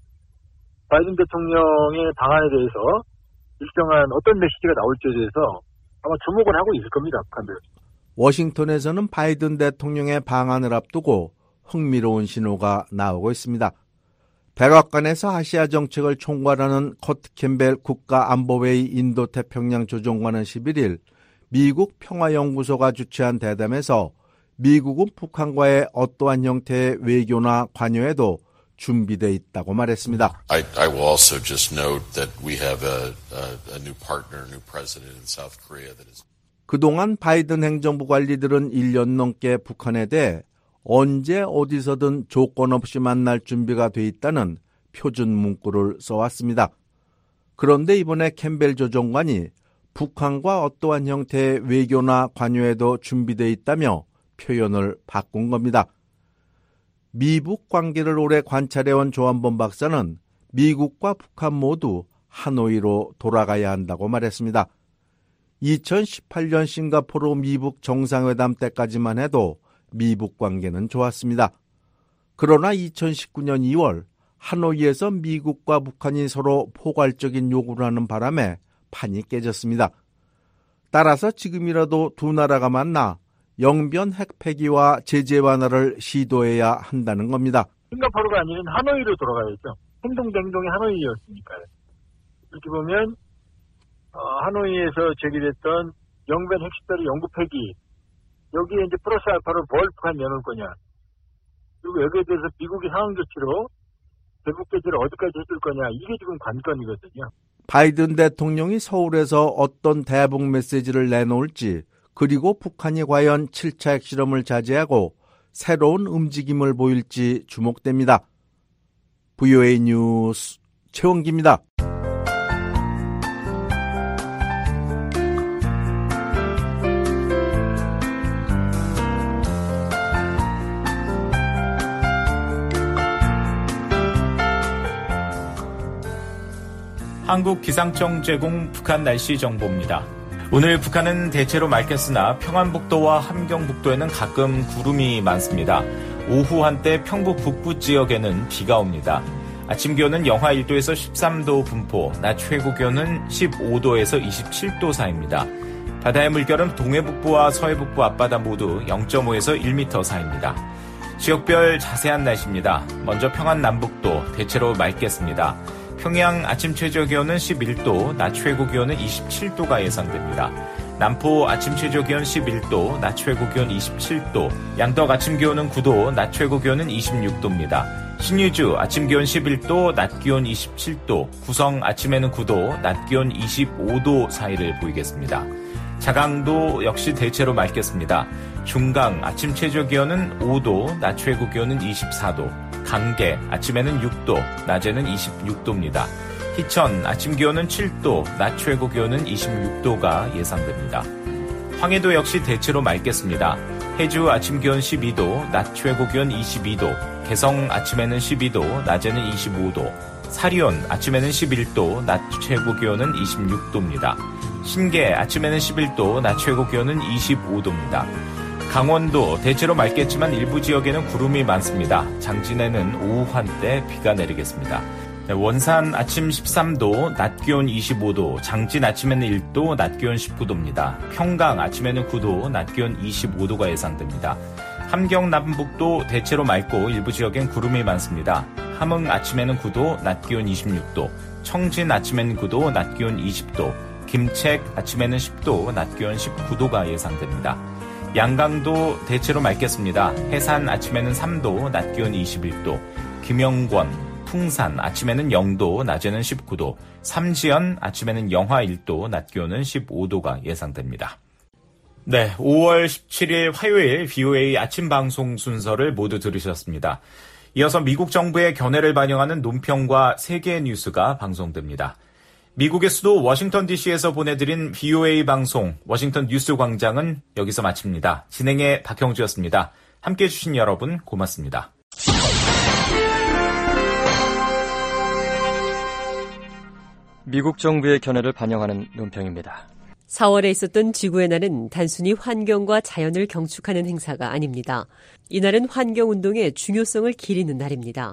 바이든 대통령의 방안에 대해서 일정한 어떤 메시지가 나올지에 대해서 아마 주목을 하고 있을 겁니다. 북한들. 워싱턴에서는 바이든 대통령의 방안을 앞두고 흥미로운 신호가 나오고 있습니다. 백악관에서 아시아 정책을 총괄하는 커트 캠벨 국가안보회의 인도태평양 조정관은 11일 미국 평화연구소가 주최한 대담에서 미국은 북한과의 어떠한 형태의 외교나 관여에도 준비되어 있다고 말했습니다. I will also just note that we have a new partner, a new president in South Korea that is. 그동안 바이든 행정부 관리들은 1년 넘게 북한에 대해 언제 어디서든 조건 없이 만날 준비가 돼 있다는 표준 문구를 써왔습니다. 그런데 이번에 캠벨 조정관이 북한과 어떠한 형태의 외교나 관여에도 준비되어 있다며 표현을 바꾼 겁니다. 미북 관계를 오래 관찰해온 조한범 박사는 미국과 북한 모두 하노이로 돌아가야 한다고 말했습니다. 2018년 싱가포르 미북 정상회담 때까지만 해도 미북 관계는 좋았습니다. 그러나 2019년 2월 하노이에서 미국과 북한이 서로 포괄적인 요구를 하는 바람에 판이 깨졌습니다. 따라서 지금이라도 두 나라가 만나 영변 핵 폐기와 제재 완화를 시도해야 한다는 겁니다. 싱가포르가 아닌 하노이로 돌아가야죠. 행동 행동이 하노이였으니까요. 이렇게 보면 하노이에서 제기됐던 영변 핵시설의 영구 폐기, 여기에 이제 플러스 알파로 뭘 북한 내놓을 거냐, 그리고 여기에 대해서 미국이 상황 조치로 대북 제재를 어디까지 해줄 거냐, 이게 지금 관건이거든요. 바이든 대통령이 서울에서 어떤 대북 메시지를 내놓을지, 그리고 북한이 과연 7차 핵실험을 자제하고 새로운 움직임을 보일지 주목됩니다. VOA 뉴스 최원기입니다. 한국 기상청 제공 북한 날씨 정보입니다. 오늘 북한은 대체로 맑겠으나 평안북도와 함경북도에는 가끔 구름이 많습니다. 오후 한때 평북 북부 지역에는 비가 옵니다. 아침 기온은 영하 1도에서 13도 분포, 낮 최고 기온은 15도에서 27도 사이입니다. 바다의 물결은 동해북부와 서해북부 앞바다 모두 0.5에서 1m 사이입니다. 지역별 자세한 날씨입니다. 먼저 평안 남북도 대체로 맑겠습니다. 평양 아침 최저 기온은 11도, 낮 최고 기온은 27도가 예상됩니다. 남포 아침 최저 기온 11도, 낮 최고 기온 27도, 양덕 아침 기온은 9도, 낮 최고 기온은 26도입니다. 신의주 아침 기온 11도, 낮 기온 27도, 구성 아침에는 9도, 낮 기온 25도 사이를 보이겠습니다. 자강도 역시 대체로 맑겠습니다. 중강 아침 최저기온은 5도, 낮 최고기온은 24도. 강계 아침에는 6도, 낮에는 26도입니다. 희천 아침 기온은 7도, 낮 최고기온은 26도가 예상됩니다. 황해도 역시 대체로 맑겠습니다. 해주 아침 기온 12도, 낮 최고기온 22도. 개성 아침에는 12도, 낮에는 25도. 사리온 아침에는 11도, 낮 최고기온은 26도입니다. 신계 아침에는 11도, 낮 최고기온은 25도입니다. 강원도 대체로 맑겠지만 일부 지역에는 구름이 많습니다. 장진에는 오후 한때 비가 내리겠습니다. 원산 아침 13도, 낮 기온 25도, 장진 아침에는 1도, 낮 기온 19도입니다. 평강 아침에는 9도, 낮 기온 25도가 예상됩니다. 함경 남북도 대체로 맑고 일부 지역엔 구름이 많습니다. 함흥 아침에는 9도, 낮 기온 26도, 청진 아침에는 9도, 낮 기온 20도, 김책 아침에는 10도, 낮 기온 19도가 예상됩니다. 양강도 대체로 맑겠습니다. 해산 아침에는 3도, 낮 기온 21도, 김영권, 풍산 아침에는 0도, 낮에는 19도, 삼지연 아침에는 영하 1도, 낮 기온은 15도가 예상됩니다. 네, 5월 17일 화요일 VOA 아침 방송 순서를 모두 들으셨습니다. 이어서 미국 정부의 견해를 반영하는 논평과 세계의 뉴스가 방송됩니다. 미국의 수도 워싱턴 DC에서 보내드린 VOA 방송 워싱턴 뉴스 광장은 여기서 마칩니다. 진행의 박형주였습니다. 함께해 주신 여러분 고맙습니다. 미국 정부의 견해를 반영하는 논평입니다. 4월에 있었던 지구의 날은 단순히 환경과 자연을 경축하는 행사가 아닙니다. 이날은 환경운동의 중요성을 기리는 날입니다.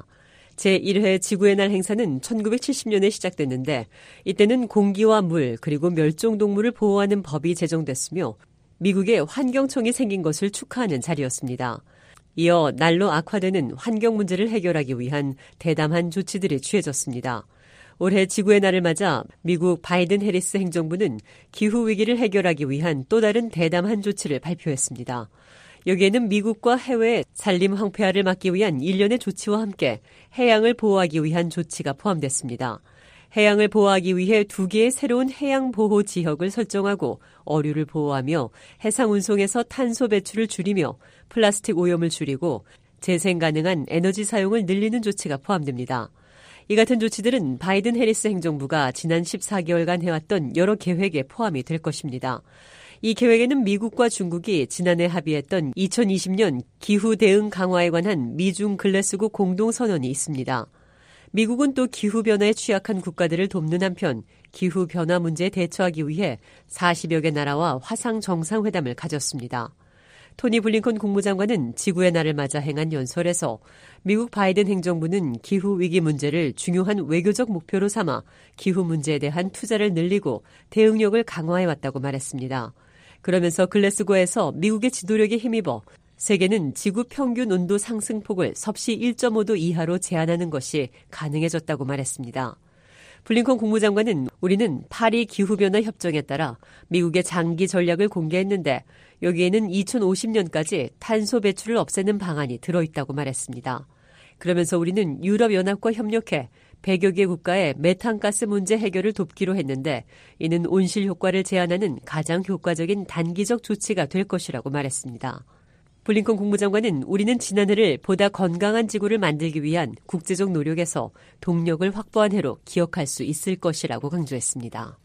제1회 지구의 날 행사는 1970년에 시작됐는데 이때는 공기와 물 그리고 멸종동물을 보호하는 법이 제정됐으며 미국의 환경청이 생긴 것을 축하하는 자리였습니다. 이어 날로 악화되는 환경 문제를 해결하기 위한 대담한 조치들이 취해졌습니다. 올해 지구의 날을 맞아 미국 바이든 해리스 행정부는 기후위기를 해결하기 위한 또 다른 대담한 조치를 발표했습니다. 여기에는 미국과 해외의 산림 황폐화를 막기 위한 일련의 조치와 함께 해양을 보호하기 위한 조치가 포함됐습니다. 해양을 보호하기 위해 2개의 새로운 해양 보호 지역을 설정하고 어류를 보호하며 해상 운송에서 탄소 배출을 줄이며 플라스틱 오염을 줄이고 재생 가능한 에너지 사용을 늘리는 조치가 포함됩니다. 이 같은 조치들은 바이든 해리스 행정부가 지난 14개월간 해왔던 여러 계획에 포함이 될 것입니다. 이 계획에는 미국과 중국이 지난해 합의했던 2020년 기후 대응 강화에 관한 미중 글래스고 공동선언이 있습니다. 미국은 또 기후변화에 취약한 국가들을 돕는 한편 기후변화 문제에 대처하기 위해 40여 개 나라와 화상 정상회담을 가졌습니다. 토니 블링컨 국무장관은 지구의 날을 맞아 행한 연설에서 미국 바이든 행정부는 기후위기 문제를 중요한 외교적 목표로 삼아 기후 문제에 대한 투자를 늘리고 대응력을 강화해왔다고 말했습니다. 그러면서 글래스고에서 미국의 지도력에 힘입어 세계는 지구 평균 온도 상승폭을 섭씨 1.5도 이하로 제한하는 것이 가능해졌다고 말했습니다. 블링컨 국무장관은 우리는 파리 기후변화 협정에 따라 미국의 장기 전략을 공개했는데 여기에는 2050년까지 탄소 배출을 없애는 방안이 들어있다고 말했습니다. 그러면서 우리는 유럽연합과 협력해 100여 개 국가의 메탄가스 문제 해결을 돕기로 했는데 이는 온실 효과를 제한하는 가장 효과적인 단기적 조치가 될 것이라고 말했습니다. 블링컨 국무장관은 우리는 지난해를 보다 건강한 지구를 만들기 위한 국제적 노력에서 동력을 확보한 해로 기억할 수 있을 것이라고 강조했습니다.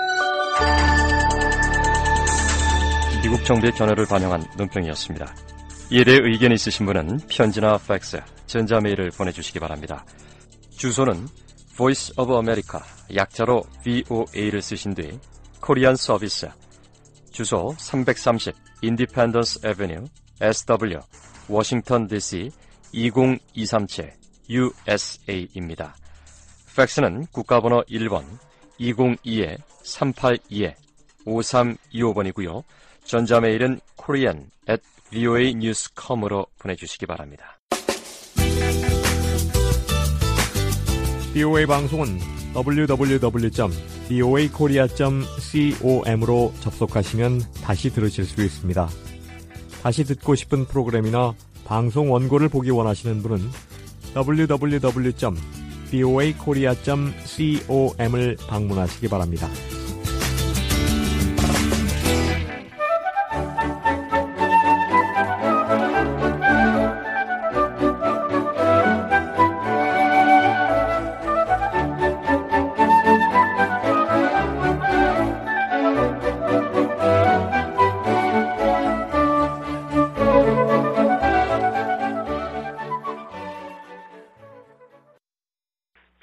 미국 정부의 견해를 반영한 논평이었습니다. 이에 대해 의견이 있으신 분은 편지나 팩스, 전자메일을 보내주시기 바랍니다. 주소는 Voice of America, 약자로 VOA를 쓰신 뒤 코리안 서비스, 주소 330 Independence Avenue, SW, 워싱턴 DC 20237 USA입니다. 팩스는 국가번호 1번 202-382-5325번이고요. 전자메일은 korean@voanews.com으로 보내주시기 바랍니다. VOA 방송은 www.voakorea.com으로 접속하시면 다시 들으실 수 있습니다. 다시 듣고 싶은 프로그램이나 방송 원고를 보기 원하시는 분은 www.voakorea.com을 방문하시기 바랍니다.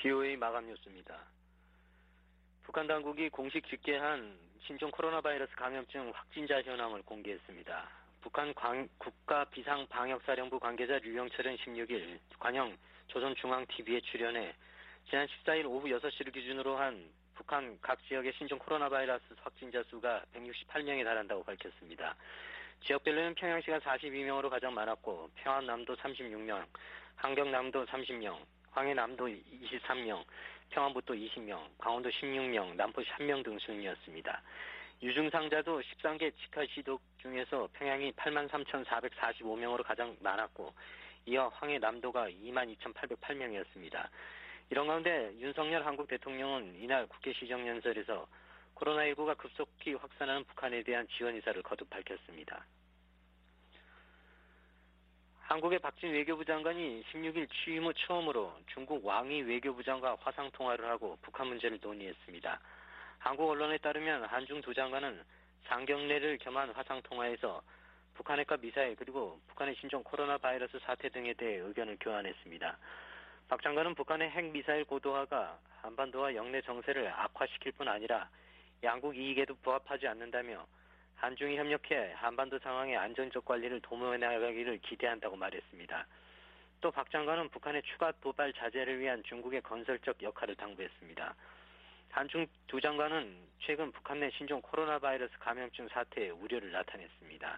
BOA 마감 뉴스입니다. 북한 당국이 공식 집계한 신종 코로나 바이러스 감염증 확진자 현황을 공개했습니다. 북한 국가 비상방역사령부 관계자 류영철은 16일 관영 조선중앙TV에 출연해 지난 14일 오후 6시를 기준으로 한 북한 각 지역의 신종 코로나 바이러스 확진자 수가 168명에 달한다고 밝혔습니다. 지역별로는 평양시가 42명으로 가장 많았고 평안남도 36명, 한경남도 30명, 황해남도 23명, 평안북도 20명, 강원도 16명, 남포시 1명 등 순이었습니다. 유증상자도 13개 직하시도 중에서 평양이 83,445명으로 가장 많았고 이어 황해남도가 22,808명이었습니다. 이런 가운데 윤석열 한국 대통령은 이날 국회 시정연설에서 코로나19가 급속히 확산하는 북한에 대한 지원 의사를 거듭 밝혔습니다. 한국의 박진 외교부 장관이 16일 취임 후 처음으로 중국 왕이 외교부 장과 화상통화를 하고 북한 문제를 논의했습니다. 한국 언론에 따르면 한중 두 장관은 상경례를 겸한 화상통화에서 북한핵과 미사일 그리고 북한의 신종 코로나 바이러스 사태 등에 대해 의견을 교환했습니다. 박 장관은 북한의 핵미사일 고도화가 한반도와 영내 정세를 악화시킬 뿐 아니라 양국 이익에도 부합하지 않는다며 한중이 협력해 한반도 상황의 안전적 관리를 도모해 나가기를 기대한다고 말했습니다. 또 박 장관은 북한의 추가 도발 자제를 위한 중국의 건설적 역할을 당부했습니다. 한중 두 장관은 최근 북한 내 신종 코로나 바이러스 감염증 사태에 우려를 나타냈습니다.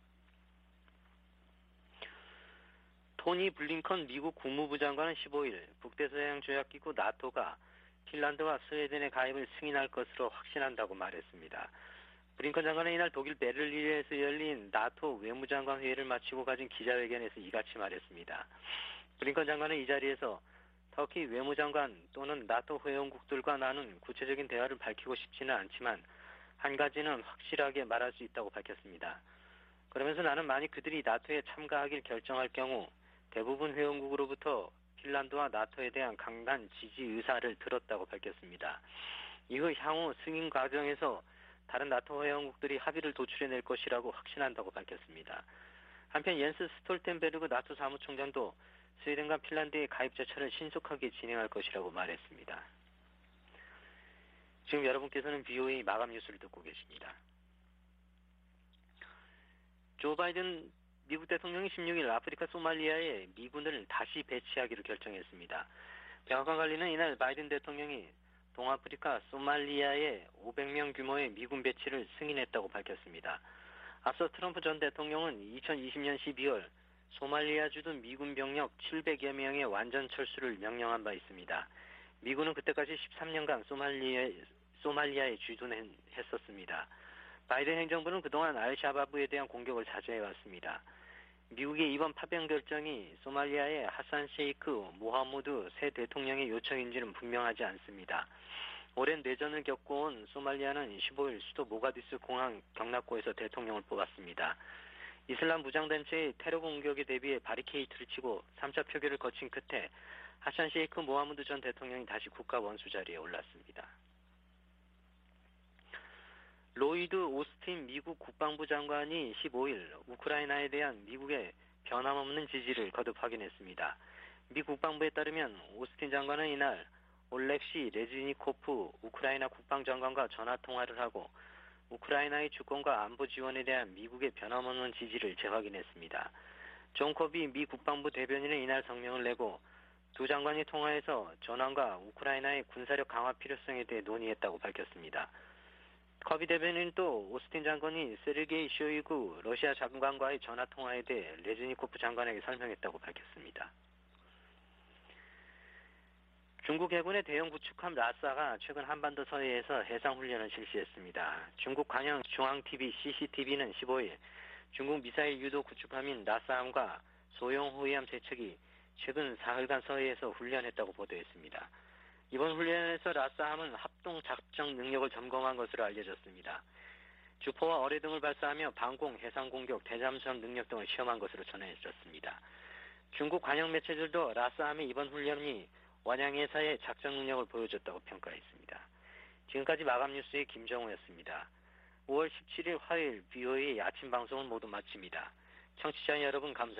토니 블링컨 미국 국무부 장관은 15일 북대서양조약기구 나토가 핀란드와 스웨덴의 가입을 승인할 것으로 확신한다고 말했습니다. 블링컨 장관은 이날 독일 베를린에서 열린 나토 외무장관 회의를 마치고 가진 기자회견에서 이같이 말했습니다. 블링컨 장관은 이 자리에서 터키 외무장관 또는 나토 회원국들과 나눈 구체적인 대화를 밝히고 싶지는 않지만 한 가지는 확실하게 말할 수 있다고 밝혔습니다. 그러면서 나는 만약 그들이 나토에 참가하길 결정할 경우 대부분 회원국으로부터 핀란드와 나토에 대한 강한 지지 의사를 들었다고 밝혔습니다. 이후 향후 승인 과정에서 다른 나토 회원국들이 합의를 도출해낼 것이라고 확신한다고 밝혔습니다. 한편 옌스 스톨텐베르그 나토 사무총장도 스웨덴과 핀란드의 가입 절차를 신속하게 진행할 것이라고 말했습니다. 지금 여러분께서는 BOA 마감 뉴스를 듣고 계십니다. 조 바이든 미국 대통령이 16일 아프리카 소말리아에 미군을 다시 배치하기로 결정했습니다. 백악관 관리는 이날 바이든 대통령이 동아프리카 소말리아에 500명 규모의 미군 배치를 승인했다고 밝혔습니다. 앞서 트럼프 전 대통령은 2020년 12월 소말리아 주둔 미군 병력 700여 명의 완전 철수를 명령한 바 있습니다. 미군은 그때까지 13년간 소말리아에 주둔했었습니다. 바이든 행정부는 그동안 알샤바브에 대한 공격을 자제해왔습니다. 미국의 이번 파병 결정이 소말리아의 하산 셰이크 모하무드 새 대통령의 요청인지는 분명하지 않습니다. 오랜 내전을 겪어온 소말리아는 15일 수도 모가디스 공항 경납고에서 대통령을 뽑았습니다. 이슬람 무장단체의 테러 공격에 대비해 바리케이트를 치고 3차 표결을 거친 끝에 하산 셰이크 모하무드 전 대통령이 다시 국가 원수 자리에 올랐습니다. 로이드 오스틴 미국 국방부 장관이 15일 우크라이나에 대한 미국의 변함없는 지지를 거듭 확인했습니다. 미 국방부에 따르면 오스틴 장관은 이날 올렉시 레즈니코프 우크라이나 국방장관과 전화통화를 하고 우크라이나의 주권과 안보 지원에 대한 미국의 변함없는 지지를 재확인했습니다. 존 커비 미 국방부 대변인은 이날 성명을 내고 두 장관이 통화해서 전황과 우크라이나의 군사력 강화 필요성에 대해 논의했다고 밝혔습니다. 커비 대변인은 또 오스틴 장관이 세르게이 쇼이구 러시아 장관과의 전화통화에 대해 레즈니코프 장관에게 설명했다고 밝혔습니다. 중국 해군의 대형 구축함 라싸가 최근 한반도 서해에서 해상훈련을 실시했습니다. 중국 관영 중앙TV CCTV는 15일 중국 미사일 유도 구축함인 라싸함과 소형 호위함 세 척이 최근 사흘간 서해에서 훈련했다고 보도했습니다. 이번 훈련에서 라싸함은 합동 작전 능력을 점검한 것으로 알려졌습니다. 주포와 어뢰 등을 발사하며 방공, 해상 공격, 대잠수함 능력 등을 시험한 것으로 전해졌습니다. 중국 관영 매체들도 라싸함의 이번 훈련이 원양해사의 작전 능력을 보여줬다고 평가했습니다. 지금까지 마감 뉴스의 김정우였습니다. 5월 17일 화요일 BOA 아침 방송은 모두 마칩니다. 청취자 여러분 감사합니다.